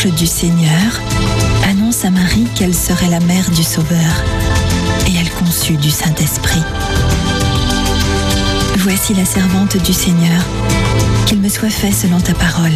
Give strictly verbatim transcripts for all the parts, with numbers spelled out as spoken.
l'ange du Seigneur annonce à Marie qu'elle serait la mère du Sauveur, et elle conçut du Saint-Esprit. Voici la servante du Seigneur, qu'il me soit fait selon ta parole.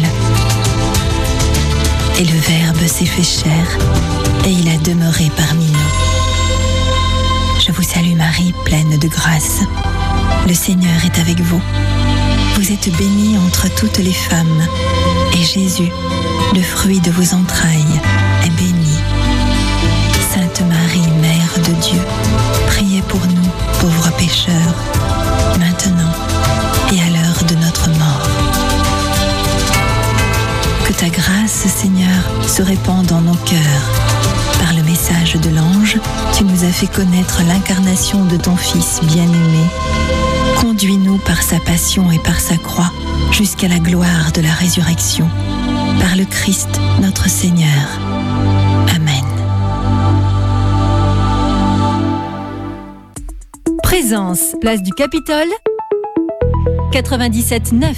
Et le Verbe s'est fait chair, et il a demeuré parmi nous. Je vous salue Marie, pleine de grâce. Le Seigneur est avec vous. Vous êtes bénie entre toutes les femmes, et Jésus, le fruit de vos entrailles, est béni. Sainte Marie, Mère de Dieu, priez pour nous, pauvres pécheurs, maintenant et à l'heure de notre mort. Que ta grâce, Seigneur, se répande dans nos cœurs. Par le message de l'ange, tu nous as fait connaître l'incarnation de ton Fils bien-aimé. Conduis-nous par sa passion et par sa croix jusqu'à la gloire de la résurrection. Par le Christ, notre Seigneur. Amen. Présence, place du Capitole, quatre-vingt-dix-sept neuf.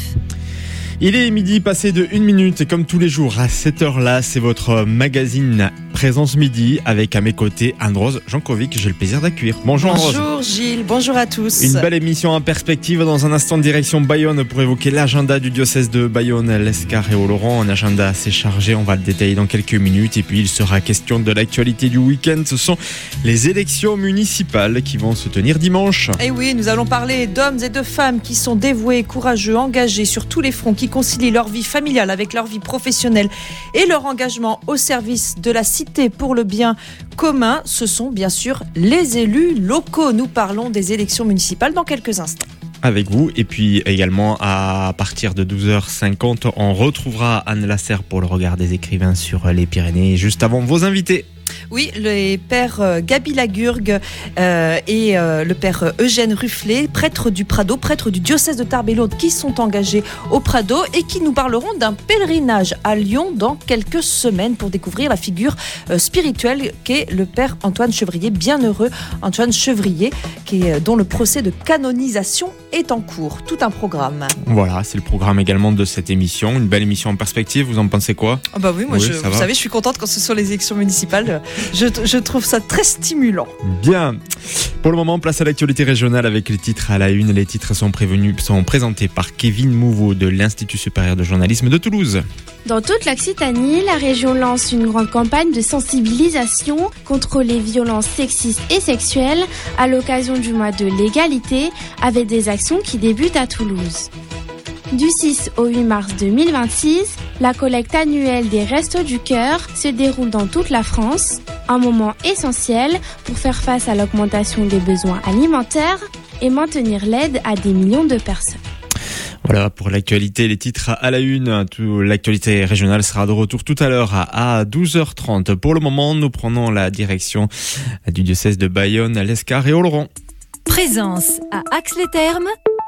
Il est midi passé de une minute et comme tous les jours à cette heure-là, c'est votre magazine Présence Midi avec à mes côtés Anne-Rose Jankovic. J'ai le plaisir d'accueillir. Bonjour Anne-Rose. Bonjour Gilles, bonjour à tous. Une belle émission en perspective dans un instant de direction Bayonne pour évoquer l'agenda du diocèse de Bayonne, l'Escar et Oloron. Un agenda assez chargé, on va le détailler dans quelques minutes. Et puis il sera question de l'actualité du week-end. Ce sont les élections municipales qui vont se tenir dimanche. Et oui, nous allons parler d'hommes et de femmes qui sont dévoués, courageux, engagés sur tous les fronts, qui concilient leur vie familiale avec leur vie professionnelle et leur engagement au service de la cité pour le bien commun. Ce sont bien sûr les élus locaux. Nous parlons des élections municipales dans quelques instants. Avec vous, et puis également à partir de douze heures cinquante, on retrouvera Anne Lasserre pour le regard des écrivains sur les Pyrénées, juste avant vos invités. Oui, les pères euh, Gabi Lagurgue euh, et euh, le père Eugène Rufflet, prêtres du Prado, prêtres du diocèse de Tarbes et Lourdes, qui sont engagés au Prado et qui nous parleront d'un pèlerinage à Lyon dans quelques semaines pour découvrir la figure euh, spirituelle qu'est le père Antoine Chevrier, bienheureux Antoine Chevrier, qui est, dont le procès de canonisation est en cours. Tout un programme. Voilà, c'est le programme également de cette émission. Une belle émission en perspective, vous en pensez quoi ? Oh bah oui, moi oui, je, vous va. savez, je suis contente quand ce sont les élections municipales. Je, je trouve ça très stimulant. Bien. Pour le moment, place à l'actualité régionale avec les titres à la une. Les titres sont, prévenus, sont présentés par Kevin Mouveau de l'Institut supérieur de journalisme de Toulouse. Dans toute l'Occitanie, la région lance une grande campagne de sensibilisation contre les violences sexistes et sexuelles à l'occasion du mois de l'égalité, avec des actions qui débutent à Toulouse. Du six au huit mars deux mille vingt-six, la collecte annuelle des Restos du Cœur se déroule dans toute la France, un moment essentiel pour faire face à l'augmentation des besoins alimentaires et maintenir l'aide à des millions de personnes. Voilà pour l'actualité, les titres à la une. Tout, l'actualité régionale sera de retour tout à l'heure à douze heures trente. Pour le moment, nous prenons la direction du diocèse de Bayonne, l'Escar et Oloron. Présence à Ax-les-Thermes,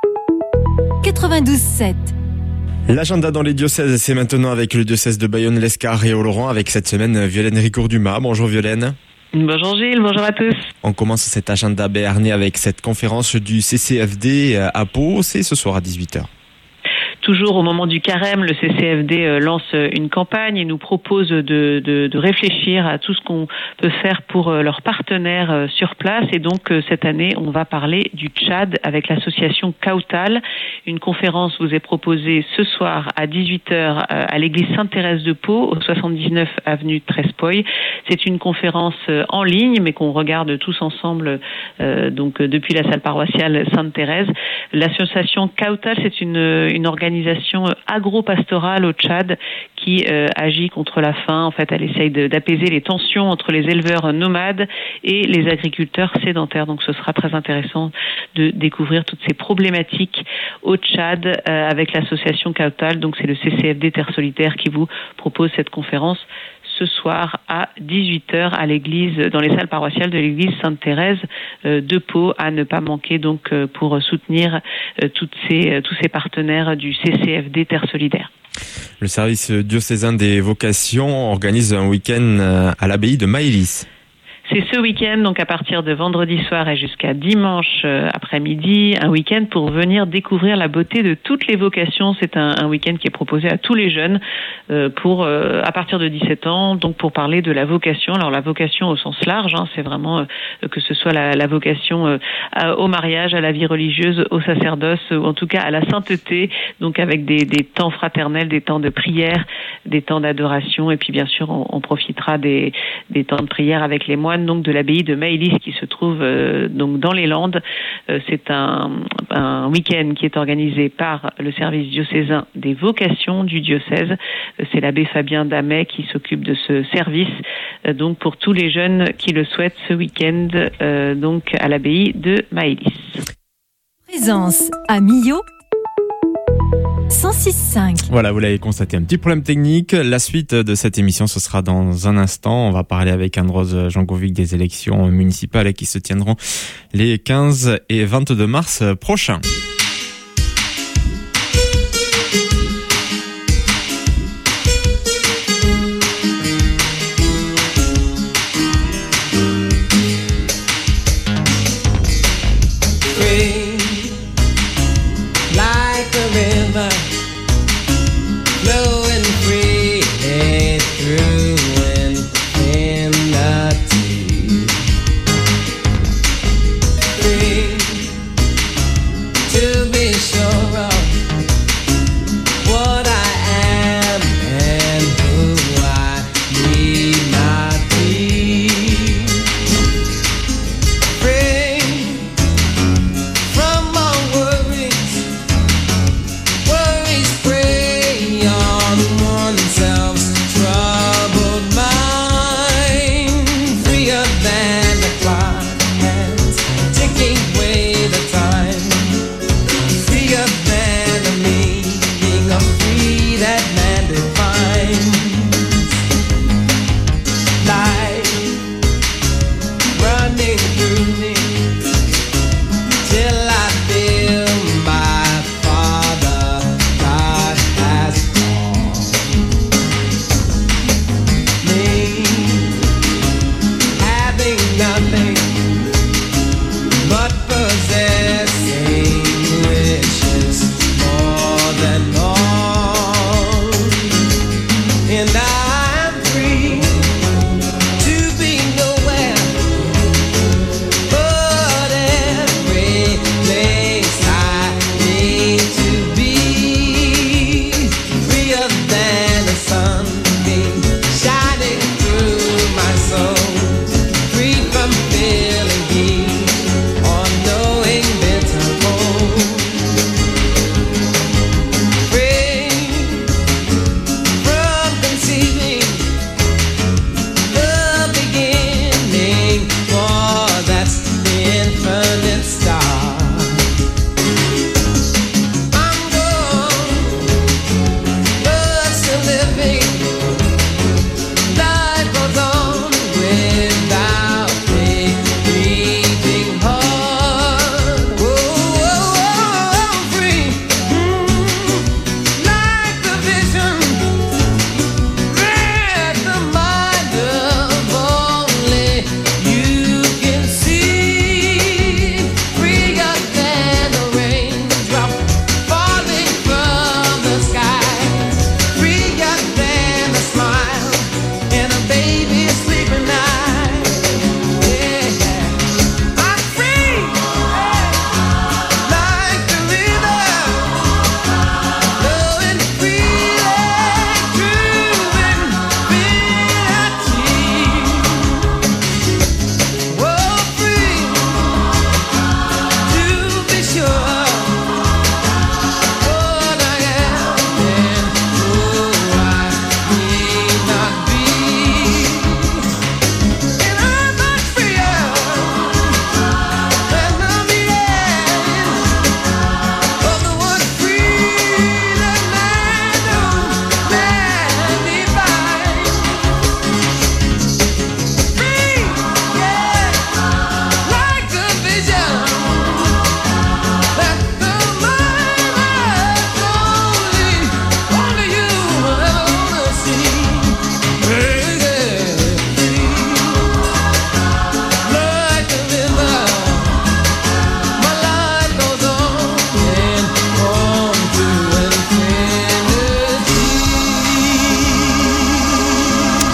quatre-vingt-douze sept. L'agenda dans les diocèses, c'est maintenant avec le diocèse de Bayonne, l'Escar et Oloron, avec cette semaine Violaine Ricourt-Dumas. Bonjour Violaine. Bonjour Gilles, bonjour à tous. On commence cet agenda béarnais avec cette conférence du C C F D à Pau, c'est ce soir à dix-huit heures. Toujours au moment du carême, le C C F D lance une campagne et nous propose de, de, de réfléchir à tout ce qu'on peut faire pour leurs partenaires sur place. Et donc, cette année, on va parler du Tchad avec l'association Kautal. Une conférence vous est proposée ce soir à dix-huit heures à l'église Sainte-Thérèse de Pau, au soixante-dix-neuf avenue Trespoy. C'est une conférence en ligne, mais qu'on regarde tous ensemble euh, donc depuis la salle paroissiale Sainte-Thérèse. L'association Kautal, c'est une, une organisation organisation agro-pastorale au Tchad qui euh, agit contre la faim. En fait, elle essaye de, d'apaiser les tensions entre les éleveurs nomades et les agriculteurs sédentaires. Donc, ce sera très intéressant de découvrir toutes ces problématiques au Tchad euh, avec l'association Kautal. Donc, c'est le C C F D Terre Solitaire qui vous propose cette conférence ce soir à dix-huit heures à l'église, dans les salles paroissiales de l'église Sainte-Thérèse de Pau, à ne pas manquer donc pour soutenir toutes ces, tous ces partenaires du C C F D Terre Solidaire. Le service diocésain des vocations organise un week-end à l'abbaye de Maëlys. C'est ce week-end, donc à partir de vendredi soir et jusqu'à dimanche euh, après-midi, un week-end pour venir découvrir la beauté de toutes les vocations. C'est un, un week-end qui est proposé à tous les jeunes euh, pour euh, à partir de dix-sept ans, donc pour parler de la vocation. Alors la vocation au sens large, hein, c'est vraiment euh, que ce soit la, la vocation euh, à, au mariage, à la vie religieuse, au sacerdoce, ou en tout cas à la sainteté, donc avec des, des temps fraternels, des temps de prière, des temps d'adoration, et puis bien sûr on, on profitera des, des temps de prière avec les moines donc de l'abbaye de Maëlys qui se trouve euh, donc dans les Landes. Euh, c'est un, un week-end qui est organisé par le service diocésain des vocations du diocèse. Euh, c'est l'abbé Fabien Damet qui s'occupe de ce service. Euh, donc pour tous les jeunes qui le souhaitent, ce week-end euh, donc à l'abbaye de Maëlys. Présence à Millau cent six virgule cinq. Voilà, vous l'avez constaté, un petit problème technique. La suite de cette émission, ce sera dans un instant. On va parler avec Anne-Rose Jankovic des élections municipales qui se tiendront les quinze et vingt-deux mars prochains. To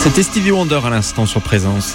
C'était Stevie Wonder à l'instant sur Présence.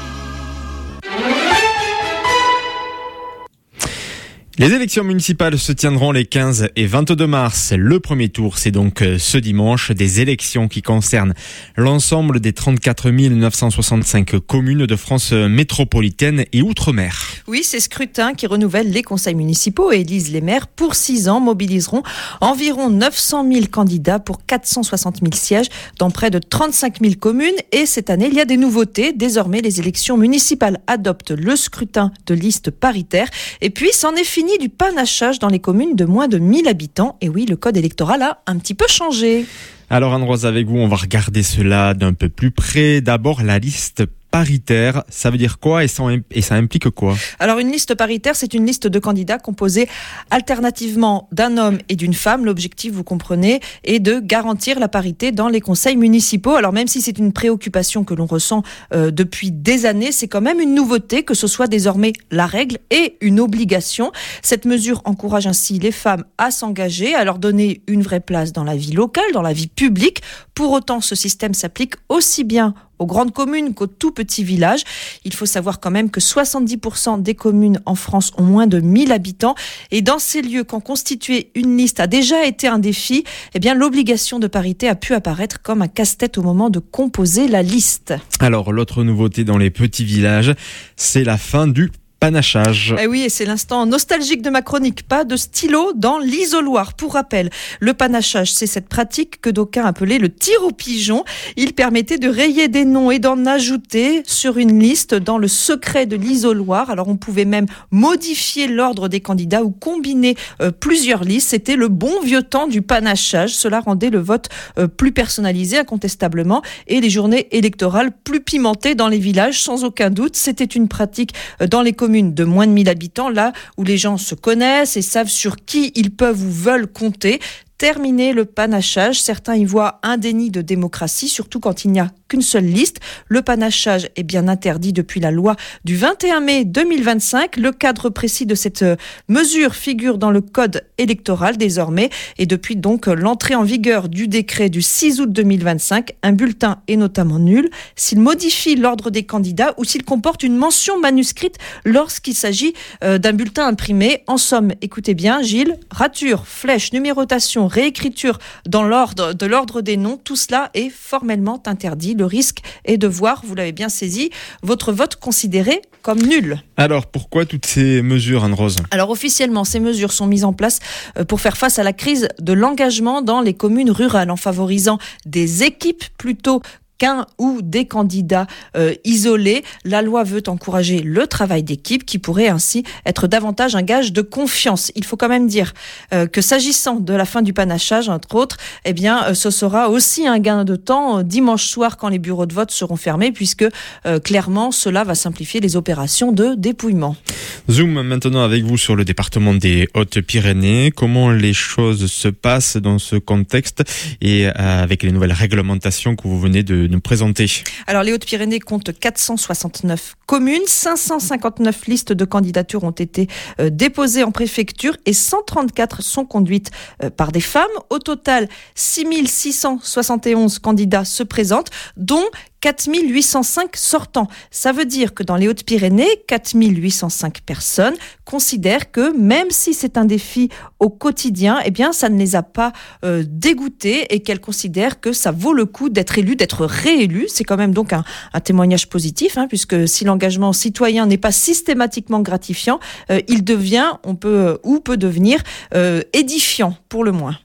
Les élections municipales se tiendront les quinze et vingt-deux mars. Le premier tour, c'est donc ce dimanche, des élections qui concernent l'ensemble des trente-quatre mille neuf cent soixante-cinq communes de France métropolitaine et outre-mer. Oui, ces scrutins qui renouvellent les conseils municipaux et élisent les maires pour six ans mobiliseront environ neuf cent mille candidats pour quatre cent soixante mille sièges dans près de trente-cinq mille communes. Et cette année, il y a des nouveautés. Désormais, les élections municipales adoptent le scrutin de liste paritaire. Et puis, c'en est fini du panachage dans les communes de moins de mille habitants. Et oui, le code électoral a un petit peu changé. Alors Anne-Rose, avec vous, on va regarder cela d'un peu plus près. D'abord, la liste paritaire, ça veut dire quoi et ça, et ça implique quoi? Alors une liste paritaire, c'est une liste de candidats composée alternativement d'un homme et d'une femme. L'objectif, vous comprenez, est de garantir la parité dans les conseils municipaux. Alors même si c'est une préoccupation que l'on ressent euh, depuis des années, c'est quand même une nouveauté que ce soit désormais la règle et une obligation. Cette mesure encourage ainsi les femmes à s'engager, à leur donner une vraie place dans la vie locale, dans la vie publique. Pour autant, ce système s'applique aussi bien aux grandes communes qu'aux tout petits villages. Il faut savoir quand même que soixante-dix pour cent des communes en France ont moins de mille habitants. Et dans ces lieux, quand constituer une liste a déjà été un défi, eh bien, l'obligation de parité a pu apparaître comme un casse-tête au moment de composer la liste. Alors, l'autre nouveauté dans les petits villages, c'est la fin du panachage. Eh oui, et c'est l'instant nostalgique de ma chronique. Pas de stylo dans l'isoloir. Pour rappel, le panachage, c'est cette pratique que d'aucuns appelaient le tir au pigeon. Il permettait de rayer des noms et d'en ajouter sur une liste dans le secret de l'isoloir. Alors on pouvait même modifier l'ordre des candidats ou combiner euh, plusieurs listes. C'était le bon vieux temps du panachage. Cela rendait le vote euh, plus personnalisé, incontestablement, et les journées électorales plus pimentées dans les villages, sans aucun doute. C'était une pratique euh, dans les communes de moins de mille habitants, là où les gens se connaissent et savent sur qui ils peuvent ou veulent compter. Terminer le panachage, certains y voient un déni de démocratie, surtout quand il n'y a qu'une seule liste. Le panachage est bien interdit depuis la loi du vingt et un mai deux mille vingt-cinq. Le cadre précis de cette mesure figure dans le code électoral désormais. Et depuis donc l'entrée en vigueur du décret du six août deux mille vingt-cinq, un bulletin est notamment nul s'il modifie l'ordre des candidats ou s'il comporte une mention manuscrite lorsqu'il s'agit euh, d'un bulletin imprimé. En somme, écoutez bien, Gilles, rature, flèche, numérotation, réécriture dans l'ordre de l'ordre des noms, tout cela est formellement interdit. Le risque est de voir, vous l'avez bien saisi, votre vote considéré comme nul. Alors, pourquoi toutes ces mesures, Anne-Rose ? Alors, officiellement, ces mesures sont mises en place pour faire face à la crise de l'engagement dans les communes rurales, en favorisant des équipes plutôt qu'un ou des candidats euh, isolés. La loi veut encourager le travail d'équipe qui pourrait ainsi être davantage un gage de confiance. Il faut quand même dire euh, que s'agissant de la fin du panachage, entre autres, eh bien, euh, ce sera aussi un gain de temps euh, dimanche soir quand les bureaux de vote seront fermés puisque euh, clairement cela va simplifier les opérations de dépouillement. Zoom maintenant avec vous sur le département des Hautes-Pyrénées. Comment les choses se passent dans ce contexte et euh, avec les nouvelles réglementations que vous venez de nous présenter? Alors les Hautes-Pyrénées comptent quatre cent soixante-neuf communes, cinq cent cinquante-neuf listes de candidatures ont été euh, déposées en préfecture et cent trente-quatre sont conduites euh, par des femmes. Au total, six mille six cent soixante et onze candidats se présentent, dont quatre mille huit cent cinq sortants. Ça veut dire que dans les Hautes-Pyrénées, quatre mille huit cent cinq personnes considèrent que même si c'est un défi au quotidien, eh bien, ça ne les a pas euh, dégoûtés et qu'elles considèrent que ça vaut le coup d'être élu, d'être réélu. C'est quand même donc un, un témoignage positif, hein, puisque si l'engagement citoyen n'est pas systématiquement gratifiant, euh, il devient, on peut ou peut devenir euh, édifiant pour le moins.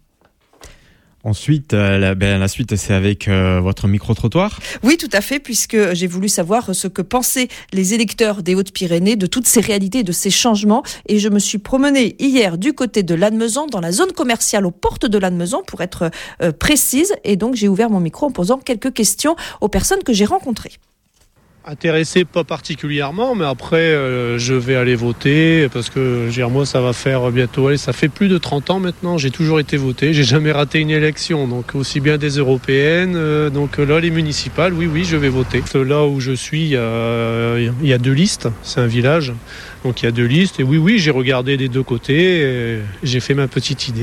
Ensuite, euh, la, ben, la suite, c'est avec euh, votre micro-trottoir. Oui, tout à fait, puisque j'ai voulu savoir ce que pensaient les électeurs des Hautes-Pyrénées de toutes ces réalités, de ces changements. Et je me suis promenée hier du côté de Lannemezan, dans la zone commerciale aux portes de Lannemezan, pour être euh, précise. Et donc, j'ai ouvert mon micro en posant quelques questions aux personnes que j'ai rencontrées. Intéressé, pas particulièrement, mais après euh, je vais aller voter parce que je veux dire, moi ça va faire bientôt, allez, ça fait plus de trente ans maintenant, j'ai toujours été voté, j'ai jamais raté une élection, donc aussi bien des européennes, euh, donc là les municipales, oui oui je vais voter. Là où je suis, il y a, il y a deux listes, c'est un village, donc il y a deux listes et oui oui j'ai regardé des deux côtés, et j'ai fait ma petite idée.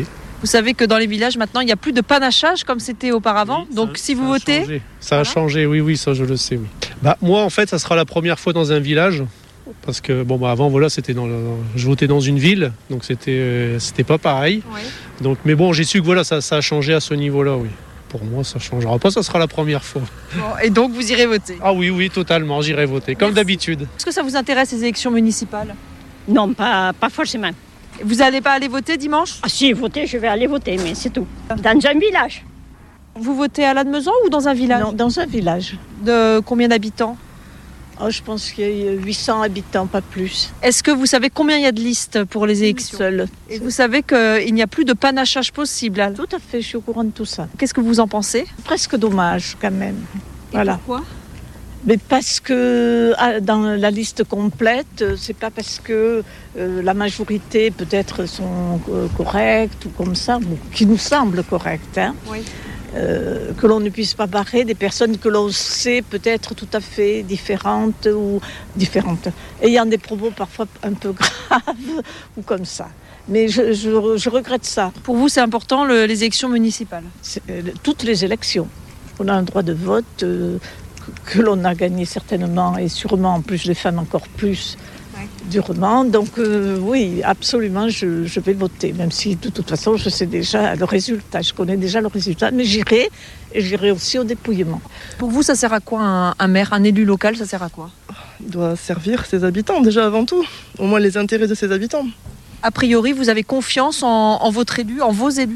Vous savez que dans les villages, maintenant, il n'y a plus de panachage comme c'était auparavant. Oui, Donc, ça, si vous ça votez... A changé. Ça voilà. a changé, oui, oui, ça je le sais. Oui. Bah, moi, en fait, ça sera la première fois dans un village. Parce que, bon, bah, avant, voilà, c'était dans le... je votais dans une ville. Donc, c'était, euh, c'était pas pareil. Oui. Donc, mais bon, j'ai su que voilà, ça, ça a changé à ce niveau-là, oui. Pour moi, ça ne changera pas, ça sera la première fois. Bon, et donc, vous irez voter. Ah oui, oui, totalement, j'irai voter, comme Merci. d'habitude. Est-ce que ça vous intéresse, les élections municipales? Non, pas, pas forcément. Vous n'allez pas aller voter dimanche? Ah, si, voter, je vais aller voter, mais c'est tout. Dans un village. Vous votez à Lannemezan ou dans un village? Non, dans un village. De combien d'habitants? Oh, je pense qu'il y a huit cents habitants, pas plus. Est-ce que vous savez combien il y a de listes pour les élections? Seul. Et vous savez qu'il n'y a plus de panachage possible. Tout à fait, je suis au courant de tout ça. Qu'est-ce que vous en pensez? Presque dommage, quand même. Et Voilà. pourquoi? Mais parce que ah, dans la liste complète, c'est pas parce que euh, la majorité peut-être sont euh, correctes ou comme ça, bon, qui nous semblent correctes, hein, Oui. euh, que l'on ne puisse pas barrer des personnes que l'on sait peut-être tout à fait différentes ou différentes, ayant des propos parfois un peu graves ou comme ça. Mais je, je, je regrette ça. Pour vous, c'est important le- les élections municipales? C'est, euh, toutes les élections. On a un droit de vote euh, que, que l'on a gagné certainement et sûrement en plus les femmes encore plus Ouais. durement. Donc euh, oui, absolument, je, je vais voter, même si de toute façon je sais déjà le résultat, je connais déjà le résultat, mais j'irai et j'irai aussi au dépouillement. Pour vous, ça sert à quoi un, un maire, un élu local, ça sert à quoi? Il doit servir ses habitants déjà avant tout, au moins les intérêts de ses habitants. A priori, vous avez confiance en, en votre élu, en vos élus?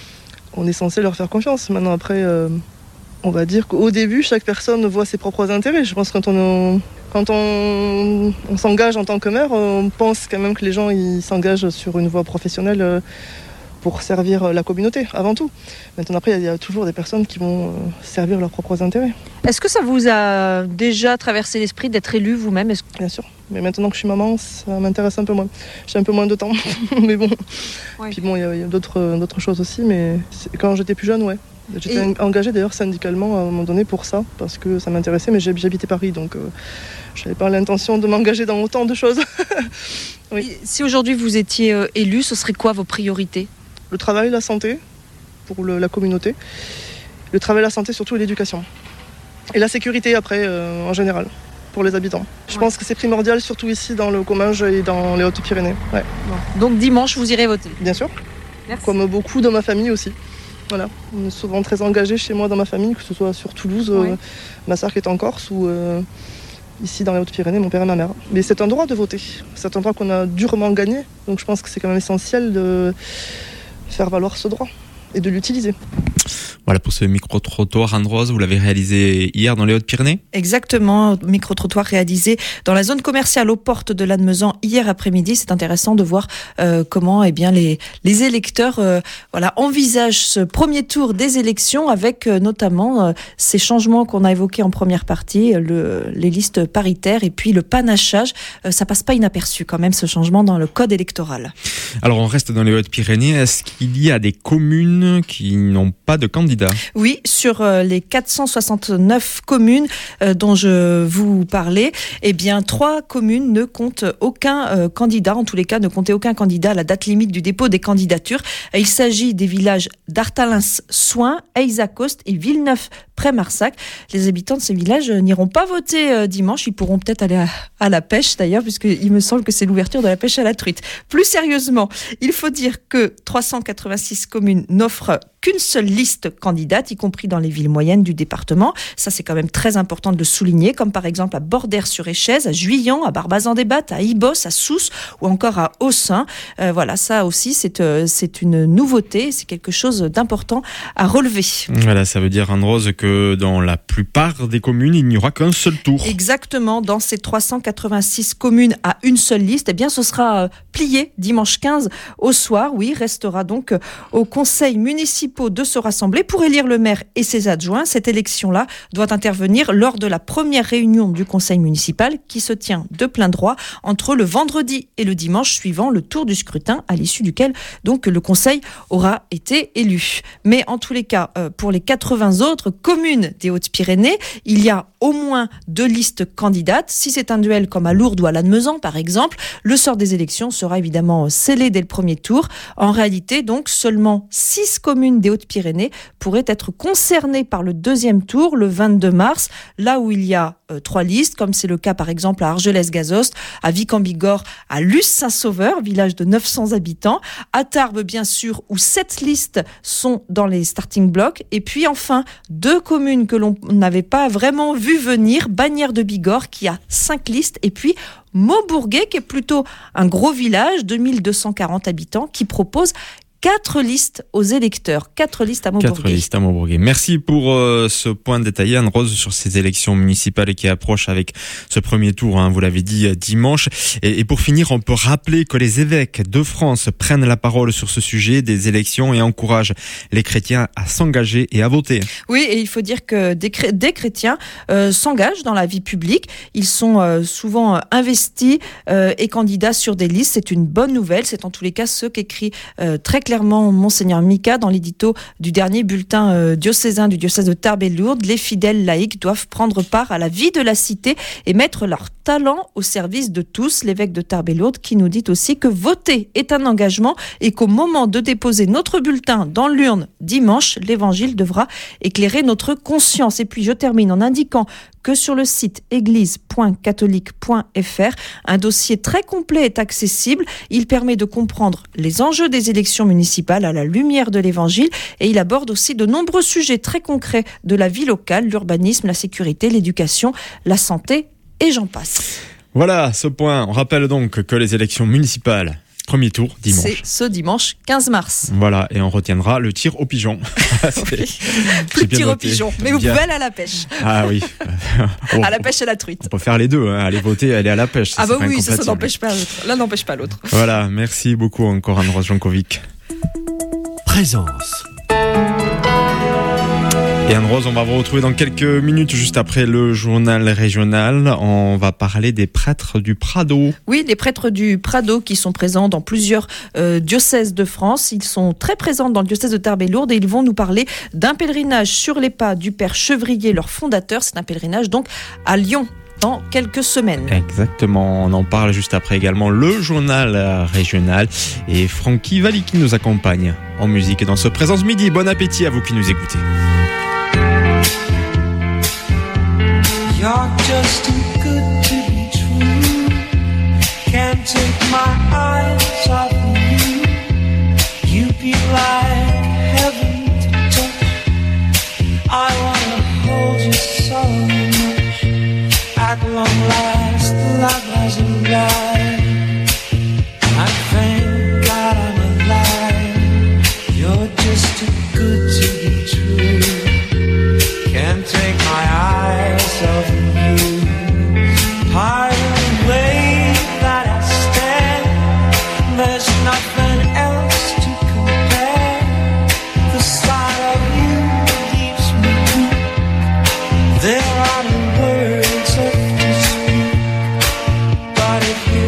On est censé leur faire confiance. Maintenant après, euh, on va dire qu'au début, chaque personne voit ses propres intérêts. Je pense que quand on, quand on, on s'engage en tant que maire, on pense quand même que les gens ils s'engagent sur une voie professionnelle euh, pour servir la communauté avant tout. Maintenant après, il y a toujours des personnes qui vont euh, servir leurs propres intérêts. Est-ce que ça vous a déjà traversé l'esprit d'être élu vous-même? Est-ce que- Bien sûr. Mais maintenant que je suis maman, ça m'intéresse un peu moins. J'ai un peu moins de temps. Mais bon. Ouais. Puis bon, il y a, il y a d'autres, d'autres choses aussi. Mais c'est- quand j'étais plus jeune, ouais. J'étais Et- engagée d'ailleurs syndicalement à un moment donné pour ça, parce que ça m'intéressait, mais j'hab- j'habitais Paris, donc euh, je n'avais pas l'intention de m'engager dans autant de choses. Oui. Et si aujourd'hui vous étiez euh, élu, ce serait quoi vos priorités? Le travail, la santé, pour le- la communauté. Le travail, la santé, surtout et l'éducation. Et la sécurité après, euh, en général, pour les habitants. Je Ouais. pense que c'est primordial, surtout ici dans le Comminges et dans les Hautes-Pyrénées. Ouais. Donc dimanche, vous irez voter. Bien sûr, Merci. comme beaucoup dans ma famille aussi. Voilà, on est souvent très engagés chez moi dans ma famille, que ce soit sur Toulouse, Ouais. euh, ma sœur qui est en Corse, ou euh, ici dans les Hautes-Pyrénées, mon père et ma mère. Mais c'est un droit de voter, c'est un droit qu'on a durement gagné, donc je pense que c'est quand même essentiel de faire valoir ce droit et de l'utiliser. Voilà pour ce micro-trottoir. Anne-Rose, vous l'avez réalisé hier dans les Hautes-Pyrénées? Exactement, micro-trottoir réalisé dans la zone commerciale aux portes de Lannemezan hier après-midi. C'est intéressant de voir euh, comment eh bien, les, les électeurs euh, voilà, envisagent ce premier tour des élections avec euh, notamment euh, ces changements qu'on a évoqués en première partie, le, les listes paritaires et puis le panachage. Euh, ça passe pas inaperçu quand même ce changement dans le code électoral. Alors on reste dans les Hautes-Pyrénées. Est-ce qu'il y a des communes qui n'ont pas de candidats? Oui, sur euh, les quatre cent soixante-neuf communes euh, dont je vous parlais, eh bien, trois communes ne comptent aucun euh, candidat, en tous les cas, ne comptaient aucun candidat à la date limite du dépôt des candidatures. Il s'agit des villages d'Artalins-Soins, Eyzacoste et Villeneuve-près-Marsac. Les habitants de ces villages n'iront pas voter euh, dimanche. Ils pourront peut-être aller à, à la pêche, d'ailleurs, puisqu'il me semble que c'est l'ouverture de la pêche à la truite. Plus sérieusement, il faut dire que trois cent quatre-vingt-six communes n'offrent qu'une seule liste candidate, y compris dans les villes moyennes du département. Ça, c'est quand même très important de le souligner, comme par exemple à Bordère-sur-Échez, à Juillan, à Barbazan-des-Battes, à Ibos, à Sousse ou encore à Aussin. Euh, voilà, ça aussi, c'est, euh, c'est une nouveauté, c'est quelque chose d'important à relever. Voilà, ça veut dire, Anne-Rose, que dans la plupart des communes, il n'y aura qu'un seul tour. Exactement, dans ces trois cent quatre-vingt-six communes à une seule liste, eh bien, ce sera euh, plié dimanche quinze au soir. Oui, restera donc euh, au conseil municipal municipaux de se rassembler pour élire le maire et ses adjoints. Cette élection-là doit intervenir lors de la première réunion du conseil municipal qui se tient de plein droit entre le vendredi et le dimanche suivant le tour du scrutin, à l'issue duquel donc le conseil aura été élu. Mais en tous les cas, pour les quatre-vingts autres communes des Hautes-Pyrénées, il y a au moins deux listes candidates. Si c'est un duel comme à Lourdes ou à Lannemezan, par exemple, le sort des élections sera évidemment scellé dès le premier tour. En réalité, donc, seulement six communes des Hautes-Pyrénées pourraient être concernées par le deuxième tour, le vingt-deux mars, là où il y a euh, trois listes, comme c'est le cas par exemple à Argelès-Gazost, à Vic-en-Bigorre, à Luce-Saint-Sauveur, village de neuf cents habitants, à Tarbes bien sûr, où sept listes sont dans les starting blocks, et puis enfin deux communes que l'on n'avait pas vraiment vu venir, Bagnères de Bigorre qui a cinq listes, et puis Maubourguet qui est plutôt un gros village de mille deux cent quarante habitants qui propose Quatre listes aux électeurs, quatre listes à Maubourguet. Quatre listes à Maubourguet. Merci pour euh, ce point détaillé, Anne-Rose, sur ces élections municipales qui approchent avec ce premier tour, hein, vous l'avez dit, dimanche. Et, et pour finir, on peut rappeler que les évêques de France prennent la parole sur ce sujet des élections et encouragent les chrétiens à s'engager et à voter. Oui, et il faut dire que des, des chrétiens euh, s'engagent dans la vie publique. Ils sont euh, souvent investis euh, et candidats sur des listes. C'est une bonne nouvelle. C'est en tous les cas ce qu'écrit euh, très clairement Monseigneur Mika dans l'édito du dernier bulletin euh, diocésain du diocèse de Tarbes et Lourdes. Les fidèles laïcs doivent prendre part à la vie de la cité et mettre leur talent au service de tous. L'évêque de Tarbes et Lourdes qui nous dit aussi que voter est un engagement et qu'au moment de déposer notre bulletin dans l'urne dimanche, l'évangile devra éclairer notre conscience. Et puis je termine en indiquant que sur le site église point catholique point f r, un dossier très complet est accessible. Il permet de comprendre les enjeux des élections municipales à la lumière de l'évangile et il aborde aussi de nombreux sujets très concrets de la vie locale, l'urbanisme, la sécurité, l'éducation, la santé et j'en passe. Voilà ce point. On rappelle donc que les élections municipales, premier tour, dimanche. C'est ce dimanche quinze mars. Voilà, et on retiendra le tir au pigeon. Oui. Plus de tir au pigeon, mais vous bien. Pouvez aller à la pêche. Ah oui. Oh, à la pêche et à la truite. On peut faire les deux, hein. Aller voter et aller à la pêche. Ça, ah bah oui, ça, ça n'empêche pas l'autre. L'un n'empêche pas l'autre. Voilà, merci beaucoup encore Anne-Rose Jankovic. Présence. Et Anne-Rose, on va vous retrouver dans quelques minutes, juste après le journal régional. On va parler des prêtres du Prado. Oui, les prêtres du Prado qui sont présents dans plusieurs euh, diocèses de France. Ils sont très présents dans le diocèse de Tarbes et Lourdes et ils vont nous parler d'un pèlerinage sur les pas du Père Chevrier, leur fondateur. C'est un pèlerinage donc à Lyon dans quelques semaines. Exactement, on en parle juste après également le journal régional et Francky Valli qui nous accompagne en musique dans ce Présence Midi. Bon appétit à vous qui nous écoutez. You're just too good to be true. Can't take my eyes off of you. You be like heaven to touch. I wanna hold you so much. At long last, love has arrived. I thank God I'm alive. You're just too good to be true. Can't take my eyes off of you. Part of the way that I stand, there's nothing else to compare. The sight of you leaves me weak. There are no words left to speak, but if you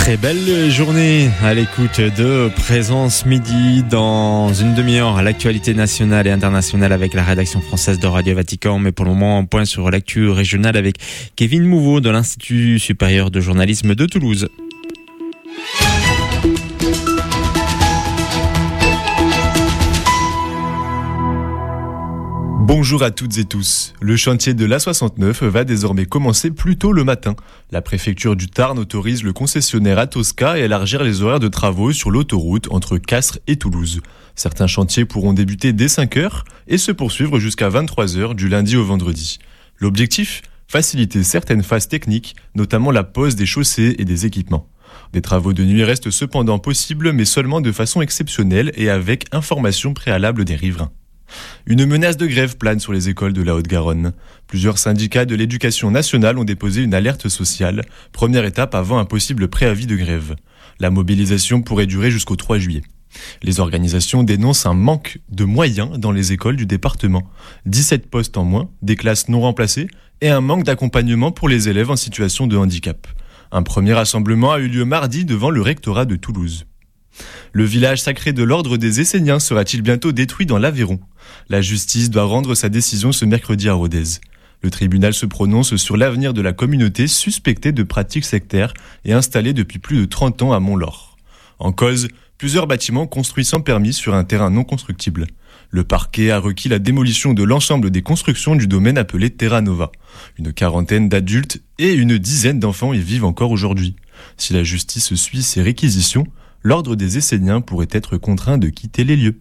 Très belle journée à l'écoute de Présence Midi. Dans une demi-heure, l'actualité nationale et internationale avec la rédaction française de Radio Vatican. Mais pour le moment, un point sur l'actu régionale avec Kevin Mouveau de l'Institut supérieur de journalisme de Toulouse. Bonjour à toutes et tous. Le chantier de l'A soixante-neuf va désormais commencer plus tôt le matin. La préfecture du Tarn autorise le concessionnaire Atosca à élargir les horaires de travaux sur l'autoroute entre Castres et Toulouse. Certains chantiers pourront débuter dès cinq heures et se poursuivre jusqu'à vingt-trois heures du lundi au vendredi. L'objectif ? Faciliter certaines phases techniques, notamment la pose des chaussées et des équipements. Des travaux de nuit restent cependant possibles, mais seulement de façon exceptionnelle et avec information préalable des riverains. Une menace de grève plane sur les écoles de la Haute-Garonne. Plusieurs syndicats de l'éducation nationale ont déposé une alerte sociale, première étape avant un possible préavis de grève. La mobilisation pourrait durer jusqu'au trois juillet. Les organisations dénoncent un manque de moyens dans les écoles du département. dix-sept postes en moins, des classes non remplacées et un manque d'accompagnement pour les élèves en situation de handicap. Un premier rassemblement a eu lieu mardi devant le rectorat de Toulouse. Le village sacré de l'ordre des Esséniens sera-t-il bientôt détruit dans l'Aveyron ? La justice doit rendre sa décision ce mercredi à Rodez. Le tribunal se prononce sur l'avenir de la communauté suspectée de pratiques sectaires et installée depuis plus de trente ans à Mont-Laur. En cause, plusieurs bâtiments construits sans permis sur un terrain non constructible. Le parquet a requis la démolition de l'ensemble des constructions du domaine appelé Terra Nova. Une quarantaine d'adultes et une dizaine d'enfants y vivent encore aujourd'hui. Si la justice suit ces réquisitions, l'ordre des Esséniens pourrait être contraint de quitter les lieux.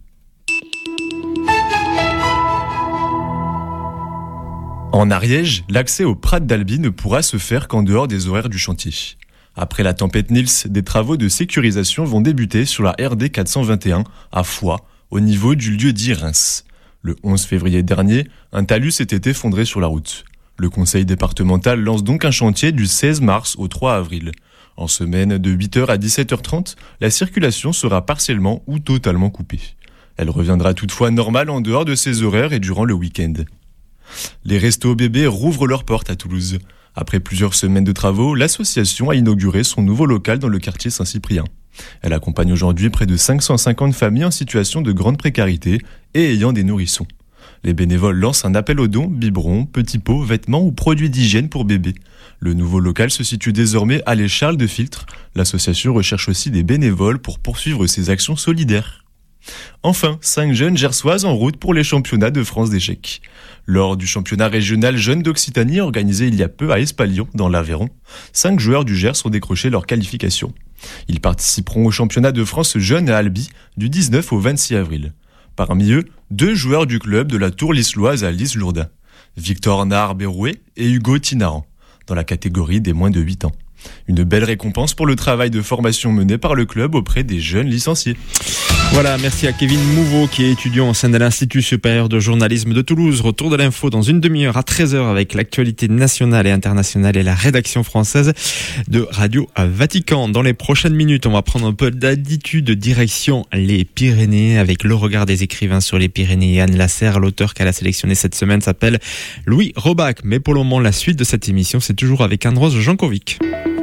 En Ariège, l'accès au Prat d'Albi ne pourra se faire qu'en dehors des horaires du chantier. Après la tempête Nils, des travaux de sécurisation vont débuter sur la R D quatre cent vingt et un à Foix, au niveau du lieu-dit Reims. Le onze février dernier, un talus s'était effondré sur la route. Le conseil départemental lance donc un chantier du seize mars au trois avril. En semaine, de huit heures à dix-sept heures trente, la circulation sera partiellement ou totalement coupée. Elle reviendra toutefois normale en dehors de ces horaires et durant le week-end. Les restos bébés rouvrent leurs portes à Toulouse. Après plusieurs semaines de travaux, l'association a inauguré son nouveau local dans le quartier Saint-Cyprien. Elle accompagne aujourd'hui près de cinq cent cinquante familles en situation de grande précarité et ayant des nourrissons. Les bénévoles lancent un appel aux dons, biberons, petits pots, vêtements ou produits d'hygiène pour bébés. Le nouveau local se situe désormais à les Charles de Filtre. L'association recherche aussi des bénévoles pour poursuivre ses actions solidaires. Enfin, cinq jeunes gersoises en route pour les championnats de France d'échecs. Lors du championnat régional jeunes d'Occitanie organisé il y a peu à Espalion, dans l'Aveyron, cinq joueurs du Gers ont décroché leur qualification. Ils participeront au championnat de France jeunes à Albi du dix-neuf au vingt-six avril. Parmi eux, deux joueurs du club de la Tour Lisloise à Lys-Jourdain, Victor Nahar-Berouet et Hugo Tinaran, dans la catégorie des moins de huit ans. Une belle récompense pour le travail de formation mené par le club auprès des jeunes licenciés. Voilà, merci à Kevin Mouveau qui est étudiant au sein de l'Institut supérieur de journalisme de Toulouse. Retour de l'info dans une demi-heure à treize heures avec l'actualité nationale et internationale et la rédaction française de Radio Vatican. Dans les prochaines minutes, on va prendre un peu d'attitude direction les Pyrénées avec le regard des écrivains sur les Pyrénées. Anne Lasserre, l'auteur qu'elle a sélectionné cette semaine, s'appelle Louis Robac. Mais pour le moment, la suite de cette émission, c'est toujours avec Andros Jankovic.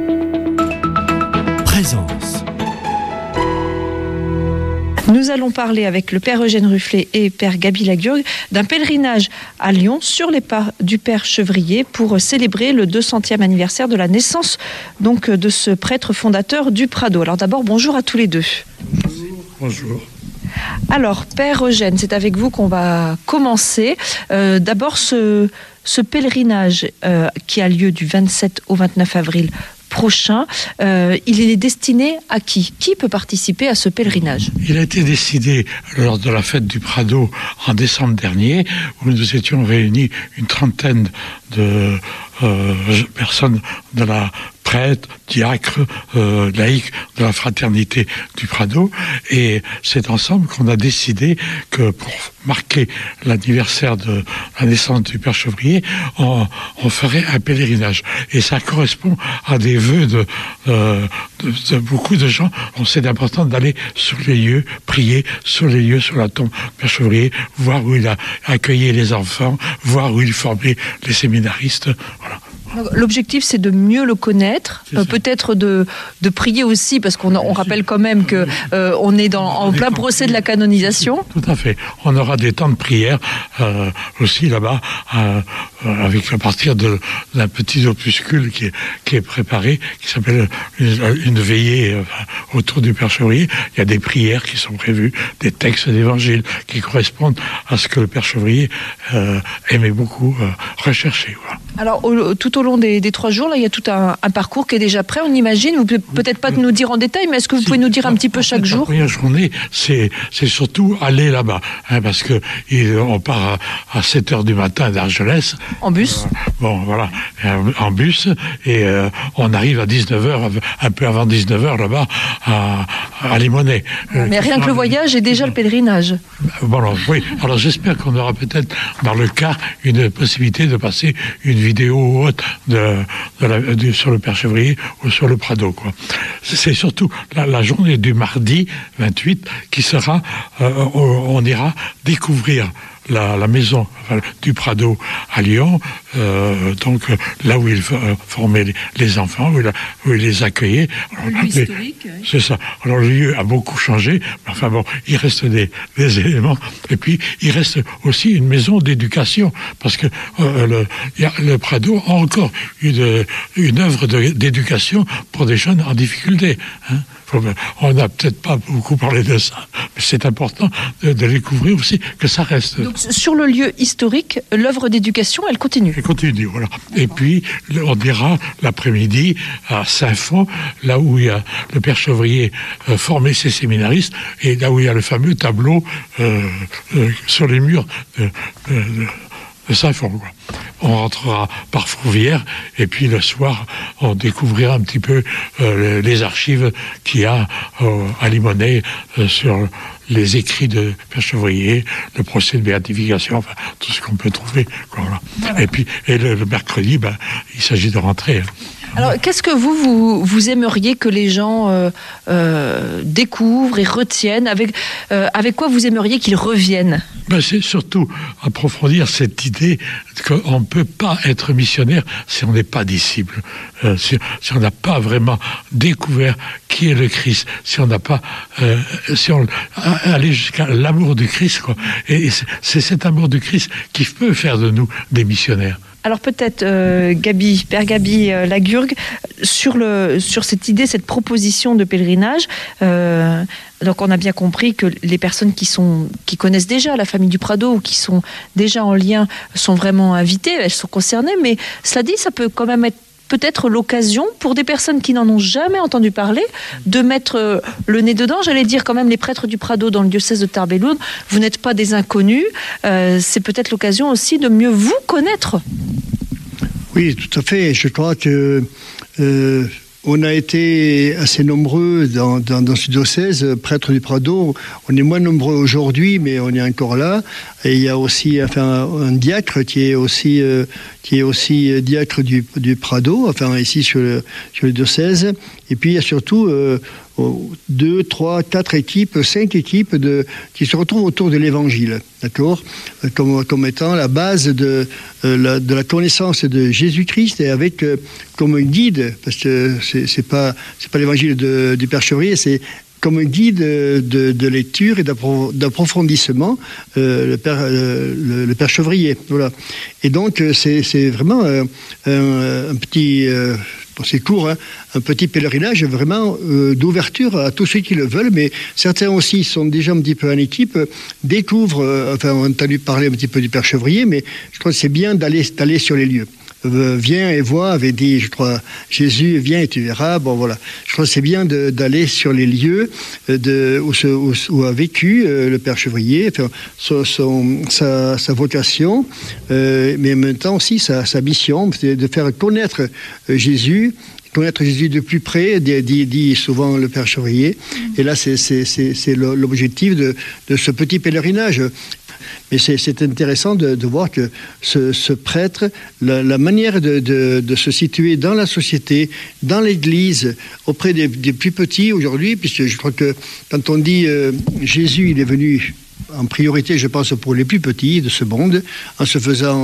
Présence. Nous allons parler avec le père Eugène Rufflet et père Gaby Lagurgue d'un pèlerinage à Lyon sur les pas du père Chevrier pour célébrer le deux centième anniversaire de la naissance donc de ce prêtre fondateur du Prado. Alors d'abord, bonjour à tous les deux. Bonjour. Alors, père Eugène, c'est avec vous qu'on va commencer. Euh, d'abord, ce, ce pèlerinage euh, qui a lieu du vingt-sept au vingt-neuf avril prochain, euh, il est destiné à qui ? Qui peut participer à ce pèlerinage ? Il a été décidé lors de la fête du Prado en décembre dernier, où nous étions réunis une trentaine de euh, personnes de la prêtres, diacres, euh, laïcs de la fraternité du Prado, et c'est ensemble qu'on a décidé que pour marquer l'anniversaire de la naissance du Père Chevrier, on, on ferait un pèlerinage. Et ça correspond à des vœux de, euh, de, de beaucoup de gens. On sait d'important d'aller sur les lieux, prier sur les lieux, sur la tombe du Père Chevrier, voir où il a accueilli les enfants, voir où il formait les séminaristes. Voilà. L'objectif, c'est de mieux le connaître, euh, peut-être de, de prier aussi, parce qu'on on rappelle quand même que euh, on est dans, en plein procès de la canonisation. Tout à fait. On aura des temps de prière euh, aussi là-bas, euh, avec à partir de, d'un petit opuscule qui est, qui est préparé, qui s'appelle une, une veillée euh, autour du Père Chevrier. Il y a des prières qui sont prévues, des textes d'évangile qui correspondent à ce que le Père Chevrier euh, aimait beaucoup euh, rechercher. Voilà. Alors, au, tout au long des, des trois jours, là, il y a tout un, un parcours qui est déjà prêt, on imagine. Vous pouvez peut-être pas nous dire en détail, mais est-ce que vous si, pouvez nous dire un petit peu chaque jour ? La première journée, c'est, c'est surtout aller là-bas, hein, parce que il, on part à, à sept heures du matin d'Argelès. En bus ? euh, Bon, voilà, en bus, et euh, on arrive à dix-neuf heures, un peu avant dix-neuf heures là-bas, à, à Limonest. Mais rien que le voyage et déjà le pèlerinage. Bon, alors, oui, alors j'espère qu'on aura peut-être dans le cas une possibilité de passer une vidéo ou autre de, de la, de, sur le Père Chevrier ou sur le Prado, quoi. C'est surtout la, la journée du mardi vingt-huit qui sera, euh, on, on ira découvrir La, la maison enfin, du Prado à Lyon, euh, donc là où il euh, formait les, les enfants, où il, a, où il les accueillait. Alors, le lieu mais, historique. Oui. C'est ça. Alors le lieu a beaucoup changé, mais enfin bon, il reste des, des éléments. Et puis il reste aussi une maison d'éducation, parce que euh, le, y a, le Prado a encore une, une œuvre de, d'éducation pour des jeunes en difficulté. Hein. On n'a peut-être pas beaucoup parlé de ça, mais c'est important de, de découvrir aussi que ça reste. Donc, sur le lieu historique, l'œuvre d'éducation, elle continue. Elle continue, voilà. Et puis, on ira l'après-midi à Saint-Fond, là où il y a le Père Chevrier euh, formé ses séminaristes, et là où il y a le fameux tableau euh, euh, sur les murs de, de, de, de Saint-Fond, quoi. On rentrera par Fourvière, et puis le soir, on découvrira un petit peu euh, les archives qu'il y a euh, à Limonest euh, sur les écrits de Père Chevrier, le procès de béatification, enfin, tout ce qu'on peut trouver. Quoi, voilà. Et puis, et le, le mercredi, ben, il s'agit de rentrer. Hein. Alors, qu'est-ce que vous, vous, vous aimeriez que les gens euh, euh, découvrent et retiennent avec, euh, avec quoi vous aimeriez qu'ils reviennent ? Ben, c'est surtout approfondir cette idée qu'on ne peut pas être missionnaire si on n'est pas disciple, euh, si, si on n'a pas vraiment découvert qui est le Christ, si on n'a pas, euh, si on aller jusqu'à l'amour du Christ, quoi. Et c'est, c'est cet amour du Christ qui peut faire de nous des missionnaires. Alors peut-être, euh, Gabi, Père Gabi euh, Lagurgue, sur, le, sur cette idée, cette proposition de pèlerinage, euh, donc on a bien compris que les personnes qui, sont, qui connaissent déjà la famille du Prado ou qui sont déjà en lien sont vraiment invitées, elles sont concernées, mais cela dit, ça peut quand même être peut-être l'occasion pour des personnes qui n'en ont jamais entendu parler de mettre le nez dedans. J'allais dire quand même les prêtres du Prado dans le diocèse de Tarbes et Lourdes, vous n'êtes pas des inconnus, euh, c'est peut-être l'occasion aussi de mieux vous connaître. Oui, tout à fait. Je crois que euh, on a été assez nombreux dans, dans, dans ce diocèse, prêtres du Prado. On est moins nombreux aujourd'hui, mais on est encore là. Et il y a aussi enfin, un diacre qui est aussi, euh, qui est aussi diacre du, du Prado, enfin ici sur le, sur le diocèse. Et puis il y a surtout euh, deux, trois, quatre équipes, cinq équipes de, qui se retrouvent autour de l'Évangile, d'accord, comme, comme étant la base de, euh, la, de la connaissance de Jésus-Christ, et avec euh, comme un guide, parce que c'est, c'est pas c'est pas l'Évangile de, du Père Chevrier, c'est comme un guide de, de lecture et d'approfondissement, euh, le, père, euh, le, le Père Chevrier. Voilà. Et donc, c'est, c'est vraiment euh, un, un petit... Euh, Bon, c'est court, hein, un petit pèlerinage vraiment euh, d'ouverture à tous ceux qui le veulent, mais certains aussi sont déjà un petit peu en équipe, euh, découvrent, euh, enfin on a entendu parler un petit peu du Père Chevrier, mais je crois que c'est bien d'aller, d'aller sur les lieux. Euh, viens et vois, avait dit, je crois, Jésus, viens et tu verras. Bon, voilà. Je crois que c'est bien de, d'aller sur les lieux de, où, se, où, où a vécu euh, le Père Chevrier, enfin, son, son, sa, sa vocation, euh, mais en même temps aussi sa, sa mission, c'est de faire connaître euh, Jésus, connaître Jésus de plus près, dit, dit, dit souvent le Père Chevrier. Et là, c'est, c'est, c'est, c'est l'objectif de, de ce petit pèlerinage. Mais c'est, c'est intéressant de, de voir que ce, ce prêtre, la, la manière de, de, de se situer dans la société, dans l'Église, auprès des, des plus petits aujourd'hui, puisque je crois que quand on dit euh, Jésus, il est venu en priorité, je pense, pour les plus petits de ce monde, en se faisant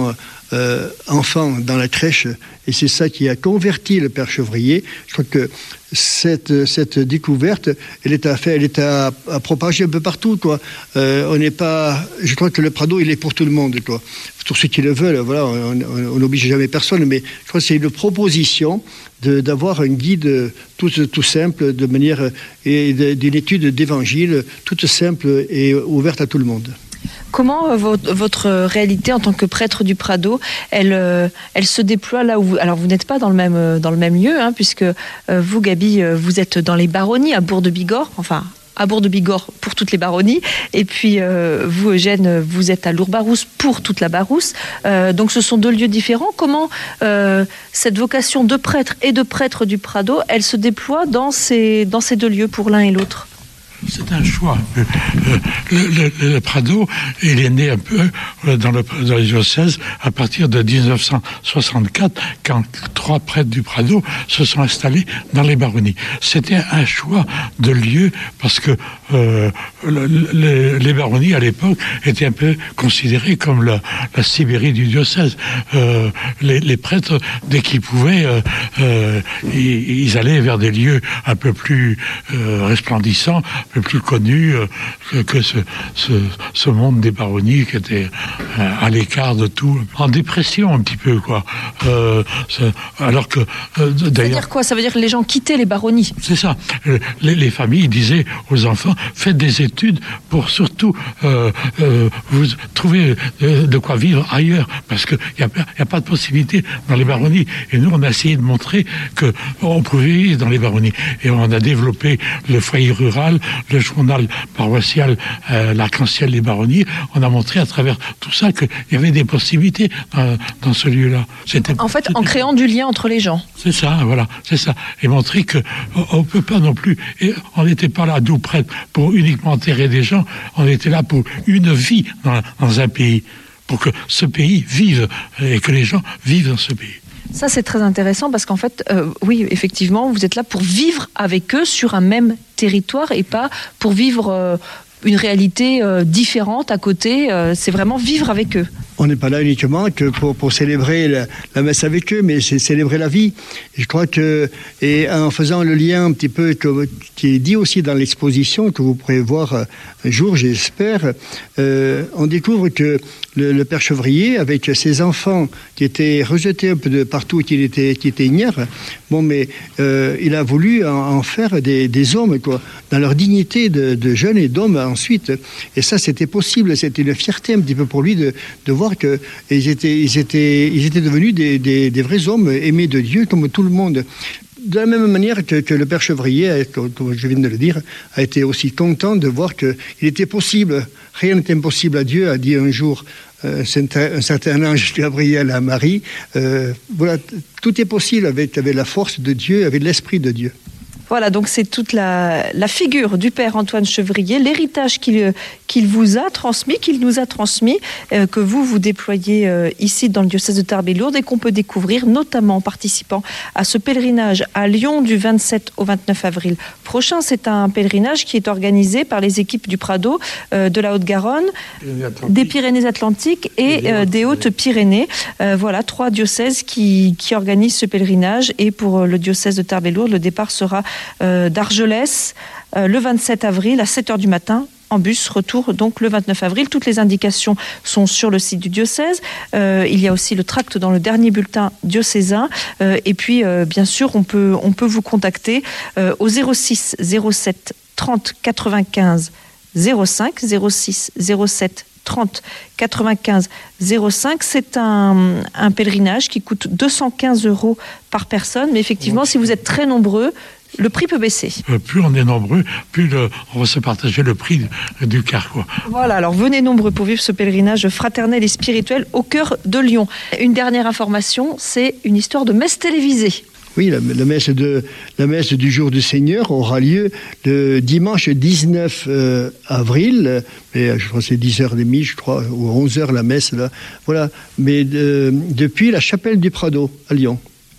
euh, enfants dans la crèche, et c'est ça qui a converti le père Chevrier. Je crois que cette, cette découverte, elle est à faire, elle est à, à propager un peu partout, quoi. Euh, on n'est pas, je crois que le Prado, il est pour tout le monde, quoi. Pour ceux qui le veulent, voilà, on n'oblige jamais personne, mais je crois que c'est une proposition de, d'avoir un guide tout, tout simple, de manière, et d'une étude d'évangile toute simple et ouverte à tout le monde. Comment euh, votre, votre réalité en tant que prêtre du Prado, elle, euh, elle se déploie là où vous... Alors vous n'êtes pas dans le même, euh, dans le même lieu, hein, puisque euh, vous, Gabi, euh, vous êtes dans les baronnies à Bourg-de-Bigorre, enfin à Bourg-de-Bigorre pour toutes les baronnies, et puis euh, vous, Eugène, vous êtes à Lourbarousse pour toute la Barousse. Euh, donc ce sont deux lieux différents. Comment euh, cette vocation de prêtre et de prêtre du Prado, elle se déploie dans ces, dans ces deux lieux pour l'un et l'autre? C'est un choix. Euh, le, le, le Prado, il est né un peu dans le, dans le diocèse à partir de dix-neuf cent soixante-quatre, quand trois prêtres du Prado se sont installés dans les baronnies. C'était un choix de lieu parce que euh, le, le, les baronnies à l'époque étaient un peu considérées comme la, la Sibérie du diocèse. Euh, les, les prêtres, dès qu'ils pouvaient, euh, euh, ils, ils allaient vers des lieux un peu plus euh, resplendissants, un peu plus connu euh, que, que ce, ce, ce monde des baronnies qui était euh, à l'écart de tout, en dépression un petit peu, quoi. Euh, alors que, euh, d'ailleurs... Ça veut dire quoi? Ça veut dire que les gens quittaient les baronnies? C'est ça. Les, les familles disaient aux enfants, faites des études pour surtout euh, euh, vous trouver euh, de quoi vivre ailleurs, parce qu'il n'y a, y a pas de possibilité dans les baronnies. Et nous, on a essayé de montrer qu'on pouvait vivre dans les baronnies. Et on a développé le foyer rural, le journal paroissial, euh, l'Arc-en-Ciel des baronnies. On a montré à travers tout ça qu'il y avait des possibilités dans, dans ce lieu-là. C'était, en fait, en créant du lien entre les gens. C'est ça, voilà, c'est ça. Et montrer qu'on ne peut pas non plus... Et on n'était pas là, d'où prêtre, pour uniquement enterrer des gens. On était là pour une vie dans, dans un pays. Pour que ce pays vive et que les gens vivent dans ce pays. Ça, c'est très intéressant parce qu'en fait, euh, oui, effectivement, vous êtes là pour vivre avec eux sur un même territoire et pas pour vivre euh, une réalité euh, différente à côté. Euh, c'est vraiment vivre avec eux. On n'est pas là uniquement que pour, pour célébrer la, la messe avec eux, mais c'est célébrer la vie. Et je crois que, et en faisant le lien un petit peu, que, qui est dit aussi dans l'exposition, que vous pourrez voir un jour, j'espère, euh, on découvre que le, le père Chevrier, avec ses enfants qui étaient rejetés un peu de partout, qui étaient, qui étaient ignares, bon, mais euh, il a voulu en, en faire des, des hommes, quoi, dans leur dignité de, de jeunes et d'hommes ensuite. Et ça, c'était possible. C'était une fierté un petit peu pour lui de, de voir qu'ils étaient, ils étaient, ils étaient devenus des, des, des vrais hommes aimés de Dieu comme tout le monde. De la même manière que, que le père Chevrier, comme je viens de le dire, a été aussi content de voir qu'il était possible, rien n'est impossible à Dieu, a dit un jour euh, un certain ange Gabriel à Marie. Euh, voilà, tout est possible avec, avec la force de Dieu, avec l'esprit de Dieu. Voilà, donc c'est toute la, la figure du père Antoine Chevrier, l'héritage qu'il qu'il vous a transmis, qu'il nous a transmis, euh, que vous, vous déployez euh, ici dans le diocèse de Tarbes et Lourdes et qu'on peut découvrir notamment en participant à ce pèlerinage à Lyon du vingt-sept au vingt-neuf avril prochain. C'est un pèlerinage qui est organisé par les équipes du Prado, euh, de la Haute-Garonne, des Pyrénées-Atlantiques et euh, des Hautes-Pyrénées. Euh, voilà, trois diocèses qui, qui organisent ce pèlerinage et pour le diocèse de Tarbes et Lourdes, le départ sera euh, d'Argelès euh, le vingt-sept avril à sept heures du matin. En bus, retour donc le vingt-neuf avril. Toutes les indications sont sur le site du diocèse. Euh, il y a aussi le tract dans le dernier bulletin diocésain. Euh, et puis, euh, bien sûr, on peut, on peut vous contacter euh, au zéro six zéro sept trente quatre-vingt-quinze zéro cinq, zéro six zéro sept trente quatre-vingt-quinze zéro cinq. C'est un, un pèlerinage qui coûte deux cent quinze euros par personne. Mais effectivement, si vous êtes très nombreux, le prix peut baisser. Euh, plus on est nombreux, plus le, on va se partager le prix du quart, quoi. Voilà, alors venez nombreux pour vivre ce pèlerinage fraternel et spirituel au cœur de Lyon. Une dernière information, c'est une histoire de messe télévisée. Oui, la, la, messe de, la messe du jour du Seigneur aura lieu le dimanche dix-neuf euh, avril, mais je crois que c'est dix heures trente, je crois, ou onze heures la messe, là. Voilà, mais de, depuis la chapelle du Prado à Lyon.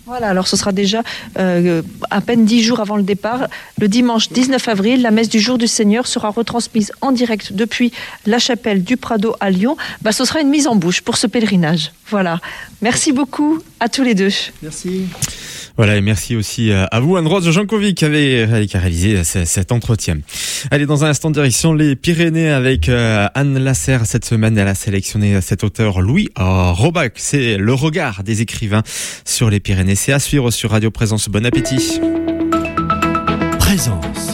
Voilà, alors ce sera déjà euh, à peine dix jours avant le départ. Le dimanche dix-neuf avril, la messe du jour du Seigneur sera retransmise en direct depuis la chapelle du Prado à Lyon. Bah, ce sera une mise en bouche pour ce pèlerinage. Voilà. Merci beaucoup à tous les deux. Merci. Voilà, et merci aussi à vous, Anne-Rose Jankovic, qui avait qui a réalisé cet entretien. Allez, dans un instant, direction les Pyrénées avec Anne Lasserre. Cette semaine, elle a sélectionné cet auteur Louis Robac. C'est le regard des écrivains sur les Pyrénées. C'est à suivre sur Radio Présence. Bon appétit. Présence.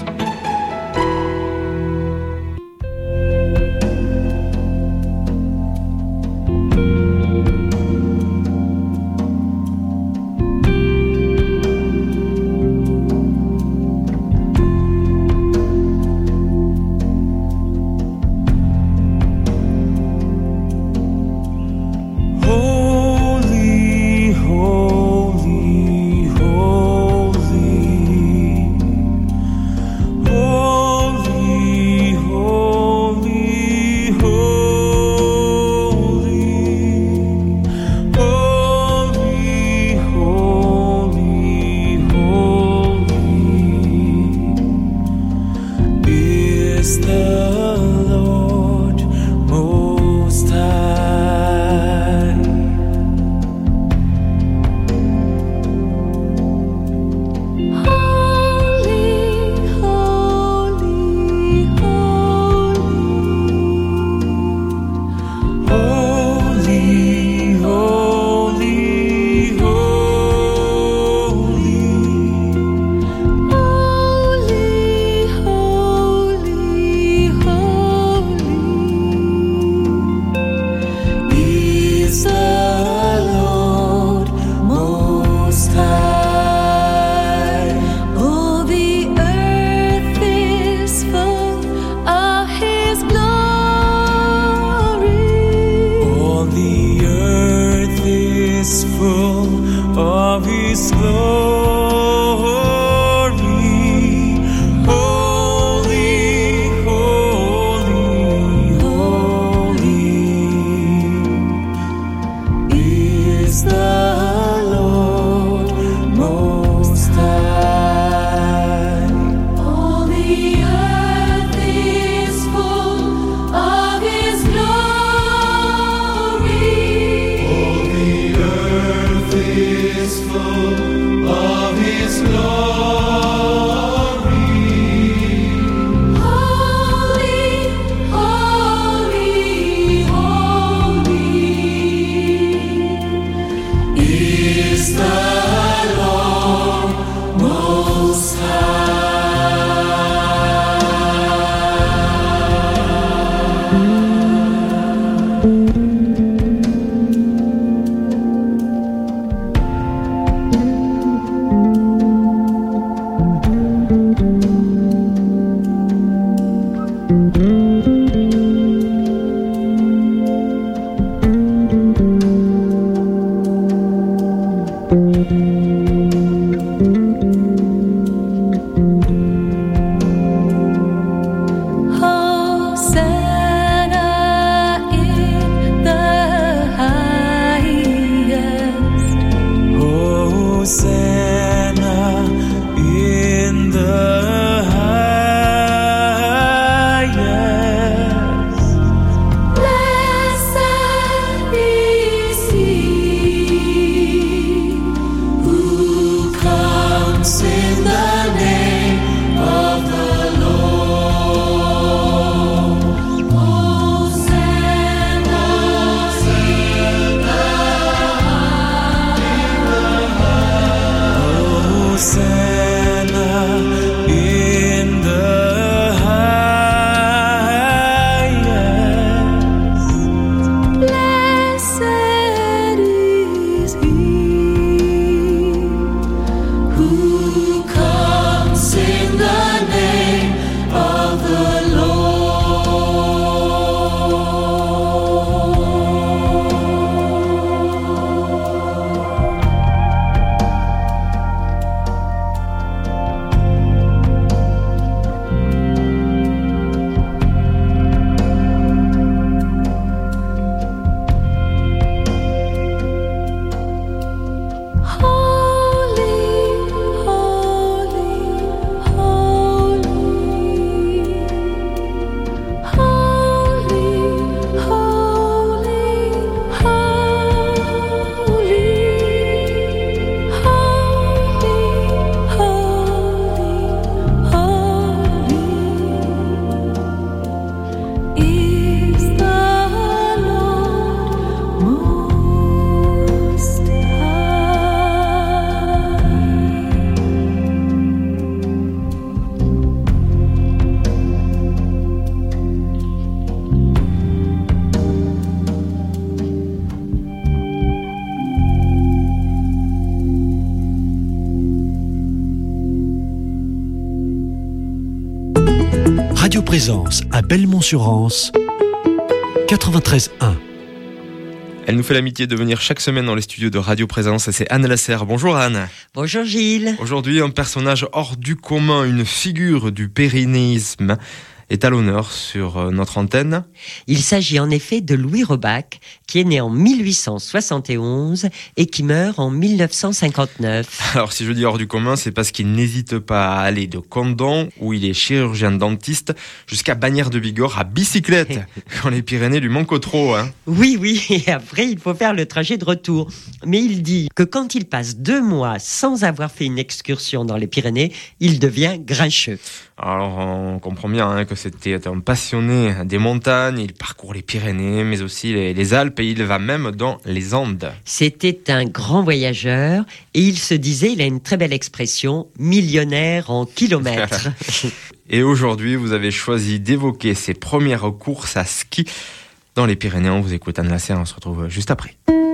Radio Présence à Belmont-sur-Anse, quatre-vingt-treize un. Elle nous fait l'amitié de venir chaque semaine dans les studios de Radio Présence. C'est Anne Lasserre. Bonjour Anne. Bonjour Gilles. Aujourd'hui, un personnage hors du commun, une figure du pyrénéisme est à l'honneur sur notre antenne. Il s'agit en effet de Louis Robac, qui est né en mille huit cent soixante et onze et qui meurt en mille neuf cent cinquante-neuf. Alors si je dis hors du commun, c'est parce qu'il n'hésite pas à aller de Condom, où il est chirurgien dentiste, jusqu'à Bagnères de Bigorre à bicyclette, quand les Pyrénées lui manquent trop. Hein. Oui, oui, et après il faut faire le trajet de retour. Mais il dit que quand il passe deux mois sans avoir fait une excursion dans les Pyrénées, il devient grincheux. Alors on comprend bien hein, que c'était un passionné des montagnes, il parcourt les Pyrénées, mais aussi les, les Alpes, et il va même dans les Andes. C'était un grand voyageur, et il se disait, il a une très belle expression, millionnaire en kilomètres. Et aujourd'hui, vous avez choisi d'évoquer ses premières courses à ski dans les Pyrénées. On vous écoute Anne Lasserre, on se retrouve juste après.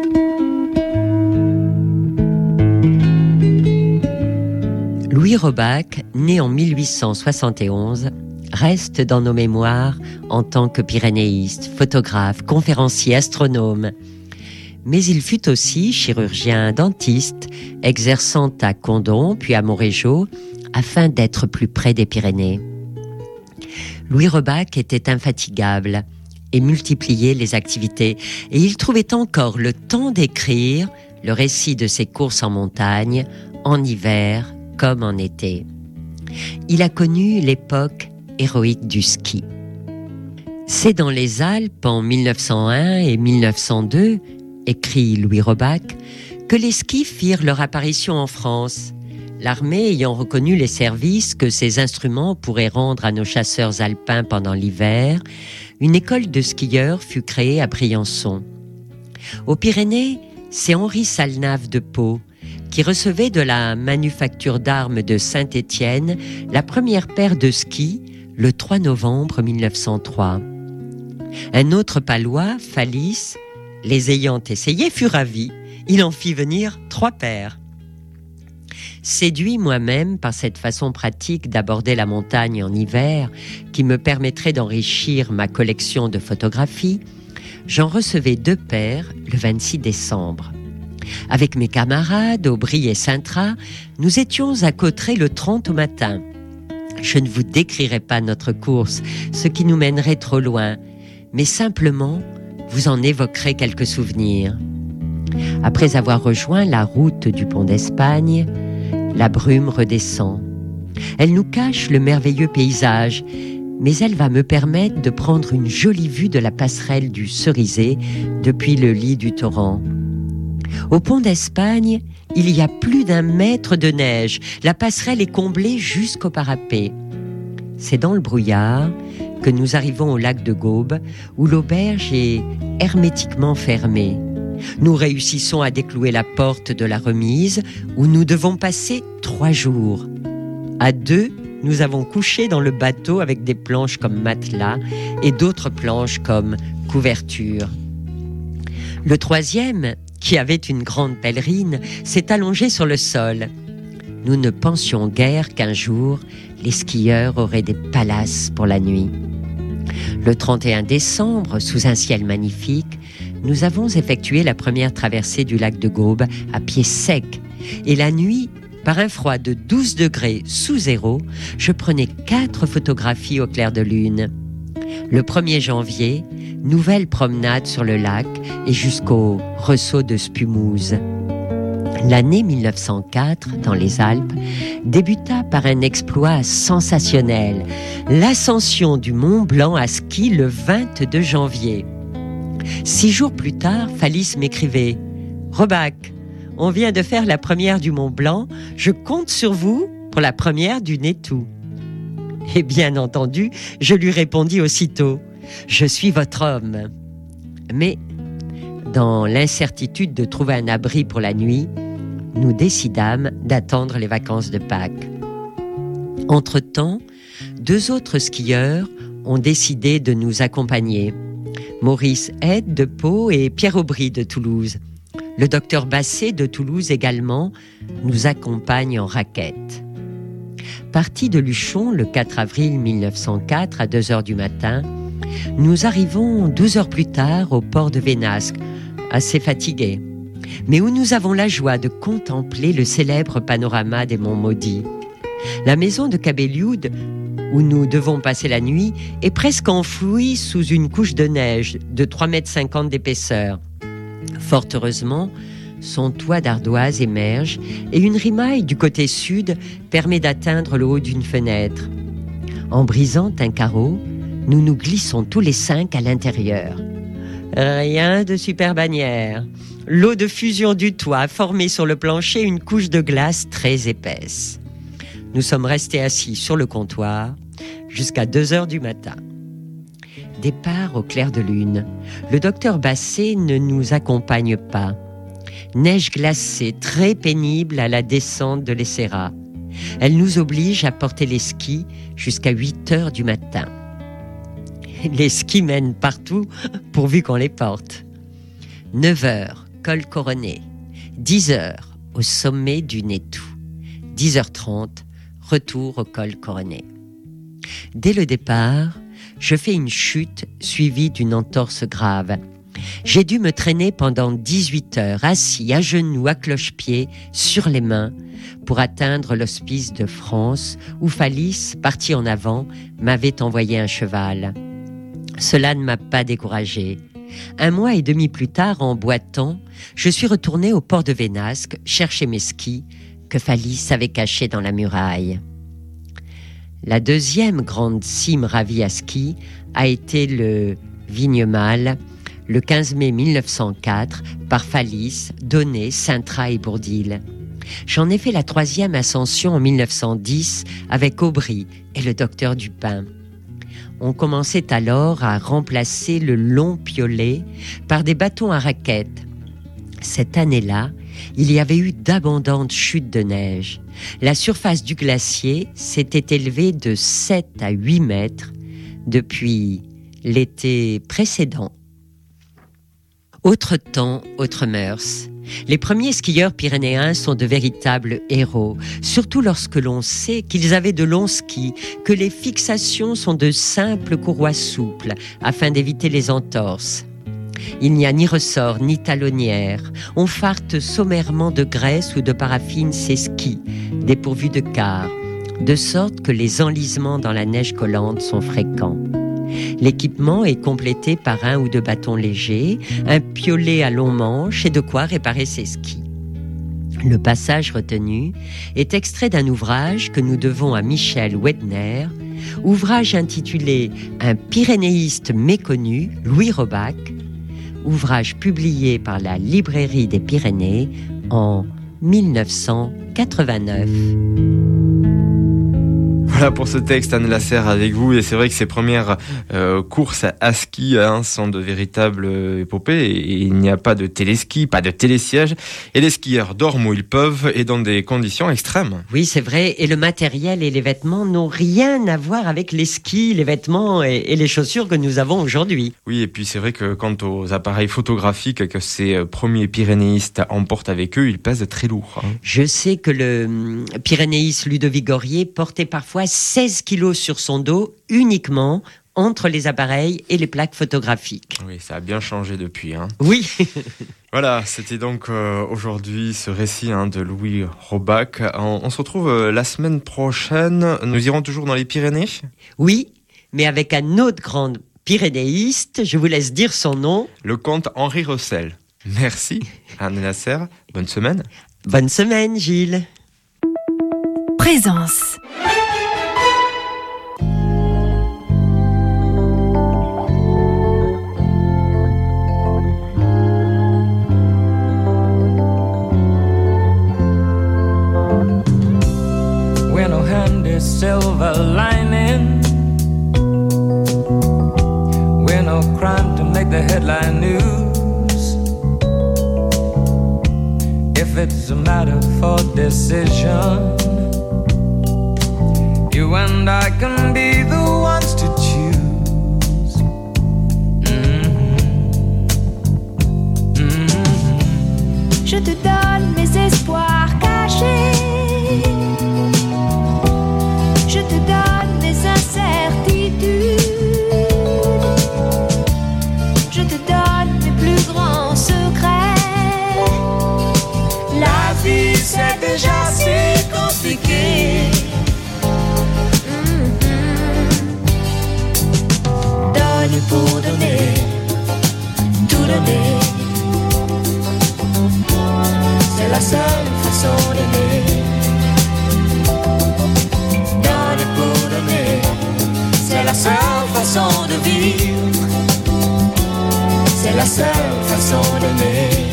Louis Robac, né en mille huit cent soixante et onze, reste dans nos mémoires en tant que pyrénéiste, photographe, conférencier, astronome. Mais il fut aussi chirurgien dentiste, exerçant à Condom puis à Montrégeau, afin d'être plus près des Pyrénées. Louis Robac était infatigable et multipliait les activités, et il trouvait encore le temps d'écrire le récit de ses courses en montagne, en hiver comme en été. Il a connu l'époque héroïque du ski. C'est dans les Alpes en mille neuf cent un et mille neuf cent deux, écrit Louis Robac, que les skis firent leur apparition en France, l'armée ayant reconnu les services que ces instruments pourraient rendre à nos chasseurs alpins pendant l'hiver. Une école de skieurs fut créée à Briançon. Aux Pyrénées, c'est Henri Salnave de Pau qui recevait de la manufacture d'armes de Saint-Étienne la première paire de skis le trois novembre mille neuf cent trois. Un autre palois, Fallis, les ayant essayés, fut ravi. Il en fit venir trois paires. Séduit moi-même par cette façon pratique d'aborder la montagne en hiver, qui me permettrait d'enrichir ma collection de photographies, j'en recevais deux paires le vingt-six décembre. Avec mes camarades, Aubry et Sintra, nous étions à Cauterets le trente au matin. Je ne vous décrirai pas notre course, ce qui nous mènerait trop loin, mais simplement vous en évoquerez quelques souvenirs. Après avoir rejoint la route du pont d'Espagne, la brume redescend. Elle nous cache le merveilleux paysage, mais elle va me permettre de prendre une jolie vue de la passerelle du Cerisay depuis le lit du torrent. Au pont d'Espagne, il y a plus d'un mètre de neige. La passerelle est comblée jusqu'au parapet. C'est dans le brouillard que nous arrivons au lac de Gaube, où l'auberge est hermétiquement fermée. Nous réussissons à déclouer la porte de la remise, où nous devons passer trois jours. À deux, nous avons couché dans le bateau avec des planches comme matelas et d'autres planches comme couverture. Le troisième, qui avait une grande pèlerine, s'est allongé sur le sol. Nous ne pensions guère qu'un jour, les skieurs auraient des palaces pour la nuit. Le trente et un décembre, sous un ciel magnifique, nous avons effectué la première traversée du lac de Gaube à pied sec. Et la nuit, par un froid de douze degrés sous zéro, je prenais quatre photographies au clair de lune. Le premier janvier, nouvelle promenade sur le lac et jusqu'au ressaut de Spumouze. L'année mille neuf cent quatre, dans les Alpes, débuta par un exploit sensationnel, l'ascension du Mont Blanc à ski le vingt-deux janvier. Six jours plus tard, Fallis m'écrivait « Robac, on vient de faire la première du Mont Blanc, je compte sur vous pour la première du Nétou. » Et bien entendu, je lui répondis aussitôt « Je suis votre homme. » Mais, dans l'incertitude de trouver un abri pour la nuit, nous décidâmes d'attendre les vacances de Pâques. Entre-temps, deux autres skieurs ont décidé de nous accompagner. Maurice Aide de Pau et Pierre Aubry de Toulouse. Le docteur Basset de Toulouse également nous accompagne en raquette. Partis de Luchon le quatre avril mille neuf cent quatre à deux heures du matin, nous arrivons douze heures plus tard au port de Vénasque, assez fatigués, mais où nous avons la joie de contempler le célèbre panorama des monts Maudits. La maison de Cabelliud, où nous devons passer la nuit, est presque enfouie sous une couche de neige de trois mètres cinquante d'épaisseur. Fort heureusement, son toit d'ardoise émerge et une rimaille du côté sud permet d'atteindre le haut d'une fenêtre. En brisant un carreau, nous nous glissons tous les cinq à l'intérieur. Rien de super bannière. L'eau de fusion du toit a formé sur le plancher une couche de glace très épaisse. Nous sommes restés assis sur le comptoir jusqu'à deux heures du matin. Départ au clair de lune. Le docteur Basset ne nous accompagne pas. Neige glacée, très pénible à la descente de l'Essera. Elle nous oblige à porter les skis jusqu'à huit heures du matin. Les skis mènent partout, pourvu qu'on les porte. neuf heures, col couronné. dix heures, au sommet du Nétou. dix heures trente, retour au col couronné. Dès le départ, je fais une chute suivie d'une entorse grave. J'ai dû me traîner pendant dix-huit heures, assis à genoux, à cloche-pied, sur les mains, pour atteindre l'hospice de France, où Fallis, parti en avant, m'avait envoyé un cheval. Cela ne m'a pas découragé. Un mois et demi plus tard, en boitant, je suis retourné au port de Vénasque chercher mes skis que Fallis avait cachés dans la muraille. La deuxième grande cime ravie à ski a été le Vignemale, le quinze mai mille neuf cent quatre, par Fallis, Donnet, Saintrat et Bourdil. J'en ai fait la troisième ascension en mille neuf cent dix avec Aubry et le docteur Dupin. On commençait alors à remplacer le long piolet par des bâtons à raquettes. Cette année-là, il y avait eu d'abondantes chutes de neige. La surface du glacier s'était élevée de sept à huit mètres depuis l'été précédent. Autre temps, autre mœurs. Les premiers skieurs pyrénéens sont de véritables héros, surtout lorsque l'on sait qu'ils avaient de longs skis, que les fixations sont de simples courroies souples afin d'éviter les entorses. Il n'y a ni ressort ni talonnière. On farte sommairement de graisse ou de paraffine ses skis, dépourvus de quart, de sorte que les enlisements dans la neige collante sont fréquents. L'équipement est complété par un ou deux bâtons légers, un piolet à long manche et de quoi réparer ses skis. Le passage retenu est extrait d'un ouvrage que nous devons à Michel Wedner, ouvrage intitulé « Un pyrénéiste méconnu, Louis Robac », ouvrage publié par la Librairie des Pyrénées en mille neuf cent quatre-vingt-neuf. Voilà pour ce texte, Anne Lasserre avec vous. Et c'est vrai que ces premières euh, courses à ski hein, sont de véritables épopées. Et il n'y a pas de téléski, pas de télésiège. Et les skieurs dorment où ils peuvent et dans des conditions extrêmes. Oui, c'est vrai. Et le matériel et les vêtements n'ont rien à voir avec les skis, les vêtements et, et les chaussures que nous avons aujourd'hui. Oui, et puis c'est vrai que quant aux appareils photographiques que ces premiers pyrénéistes emportent avec eux, ils pèsent très lourd. Hein. Je sais que le pyrénéiste Ludovic Gorier portait parfois seize kilos sur son dos uniquement entre les appareils et les plaques photographiques. Oui, ça a bien changé depuis. Hein. Oui. Voilà, c'était donc euh, aujourd'hui ce récit hein, de Louis Robac. On, on se retrouve euh, la semaine prochaine. Nous irons toujours dans les Pyrénées ? Oui, mais avec un autre grand pyrénéiste. Je vous laisse dire son nom. Le comte Henri Rossel. Merci, Anne Lasserre. Bonne semaine. Bonne semaine, Gilles. Présence. When no handy silver lining, when no crime to make the headline news. If it's a matter for decision, you and I can be the ones to choose. Mm-hmm. Mm-hmm. Je te donne mes espoirs cachés. la seule façon d'aimer.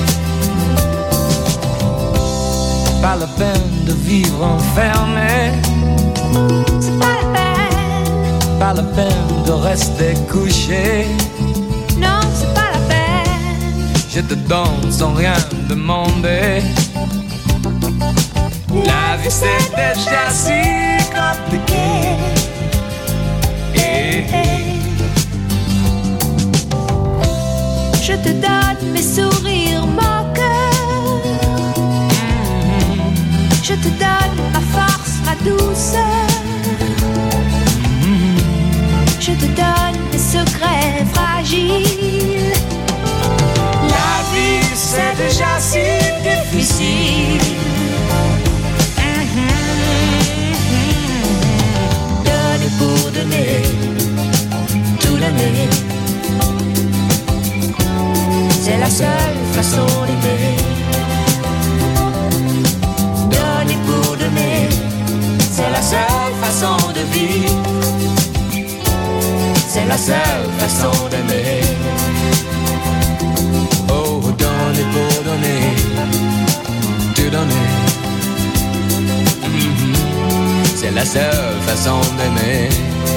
Pas la peine de vivre enfermé. C'est pas la peine. Pas la peine de rester couché. Non, c'est pas la peine. Je te donne sans rien demander. La vie c'est déjà si compliqué. Eh, eh. Je te donne mes sourires, mon cœur. Mm-hmm. Je te donne ma force, ma douceur. Mm-hmm. Je te donne mes secrets fragiles. La vie c'est déjà si difficile. Donner pour donner, tout donner. C'est la seule façon d'aimer. Donner pour donner, c'est la seule façon de vivre. C'est la seule façon d'aimer. Oh, donner pour donner, tout donner. Mm-hmm. C'est la seule façon d'aimer.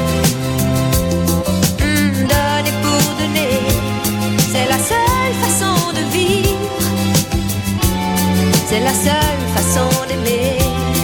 Mmh, donner pour donner, c'est la seule façon de vivre. C'est la seule façon d'aimer.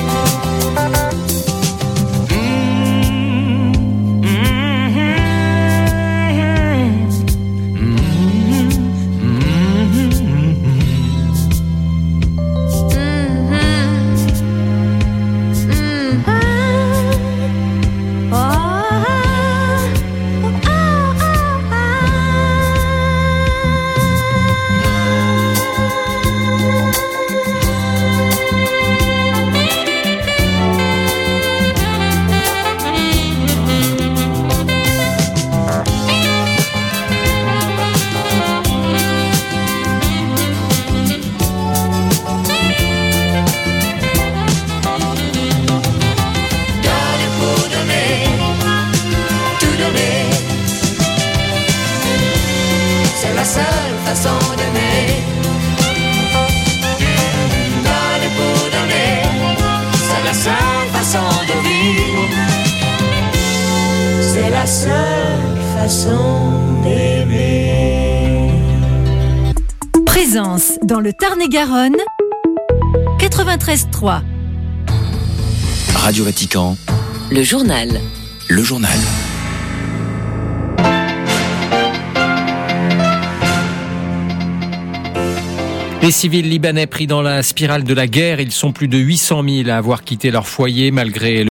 Présence dans le Tarn-et-Garonne, quatre-vingt-treize trois. Radio Vatican. Le journal. Le journal. Les civils libanais pris dans la spirale de la guerre, ils sont plus de huit cent mille à avoir quitté leur foyer malgré le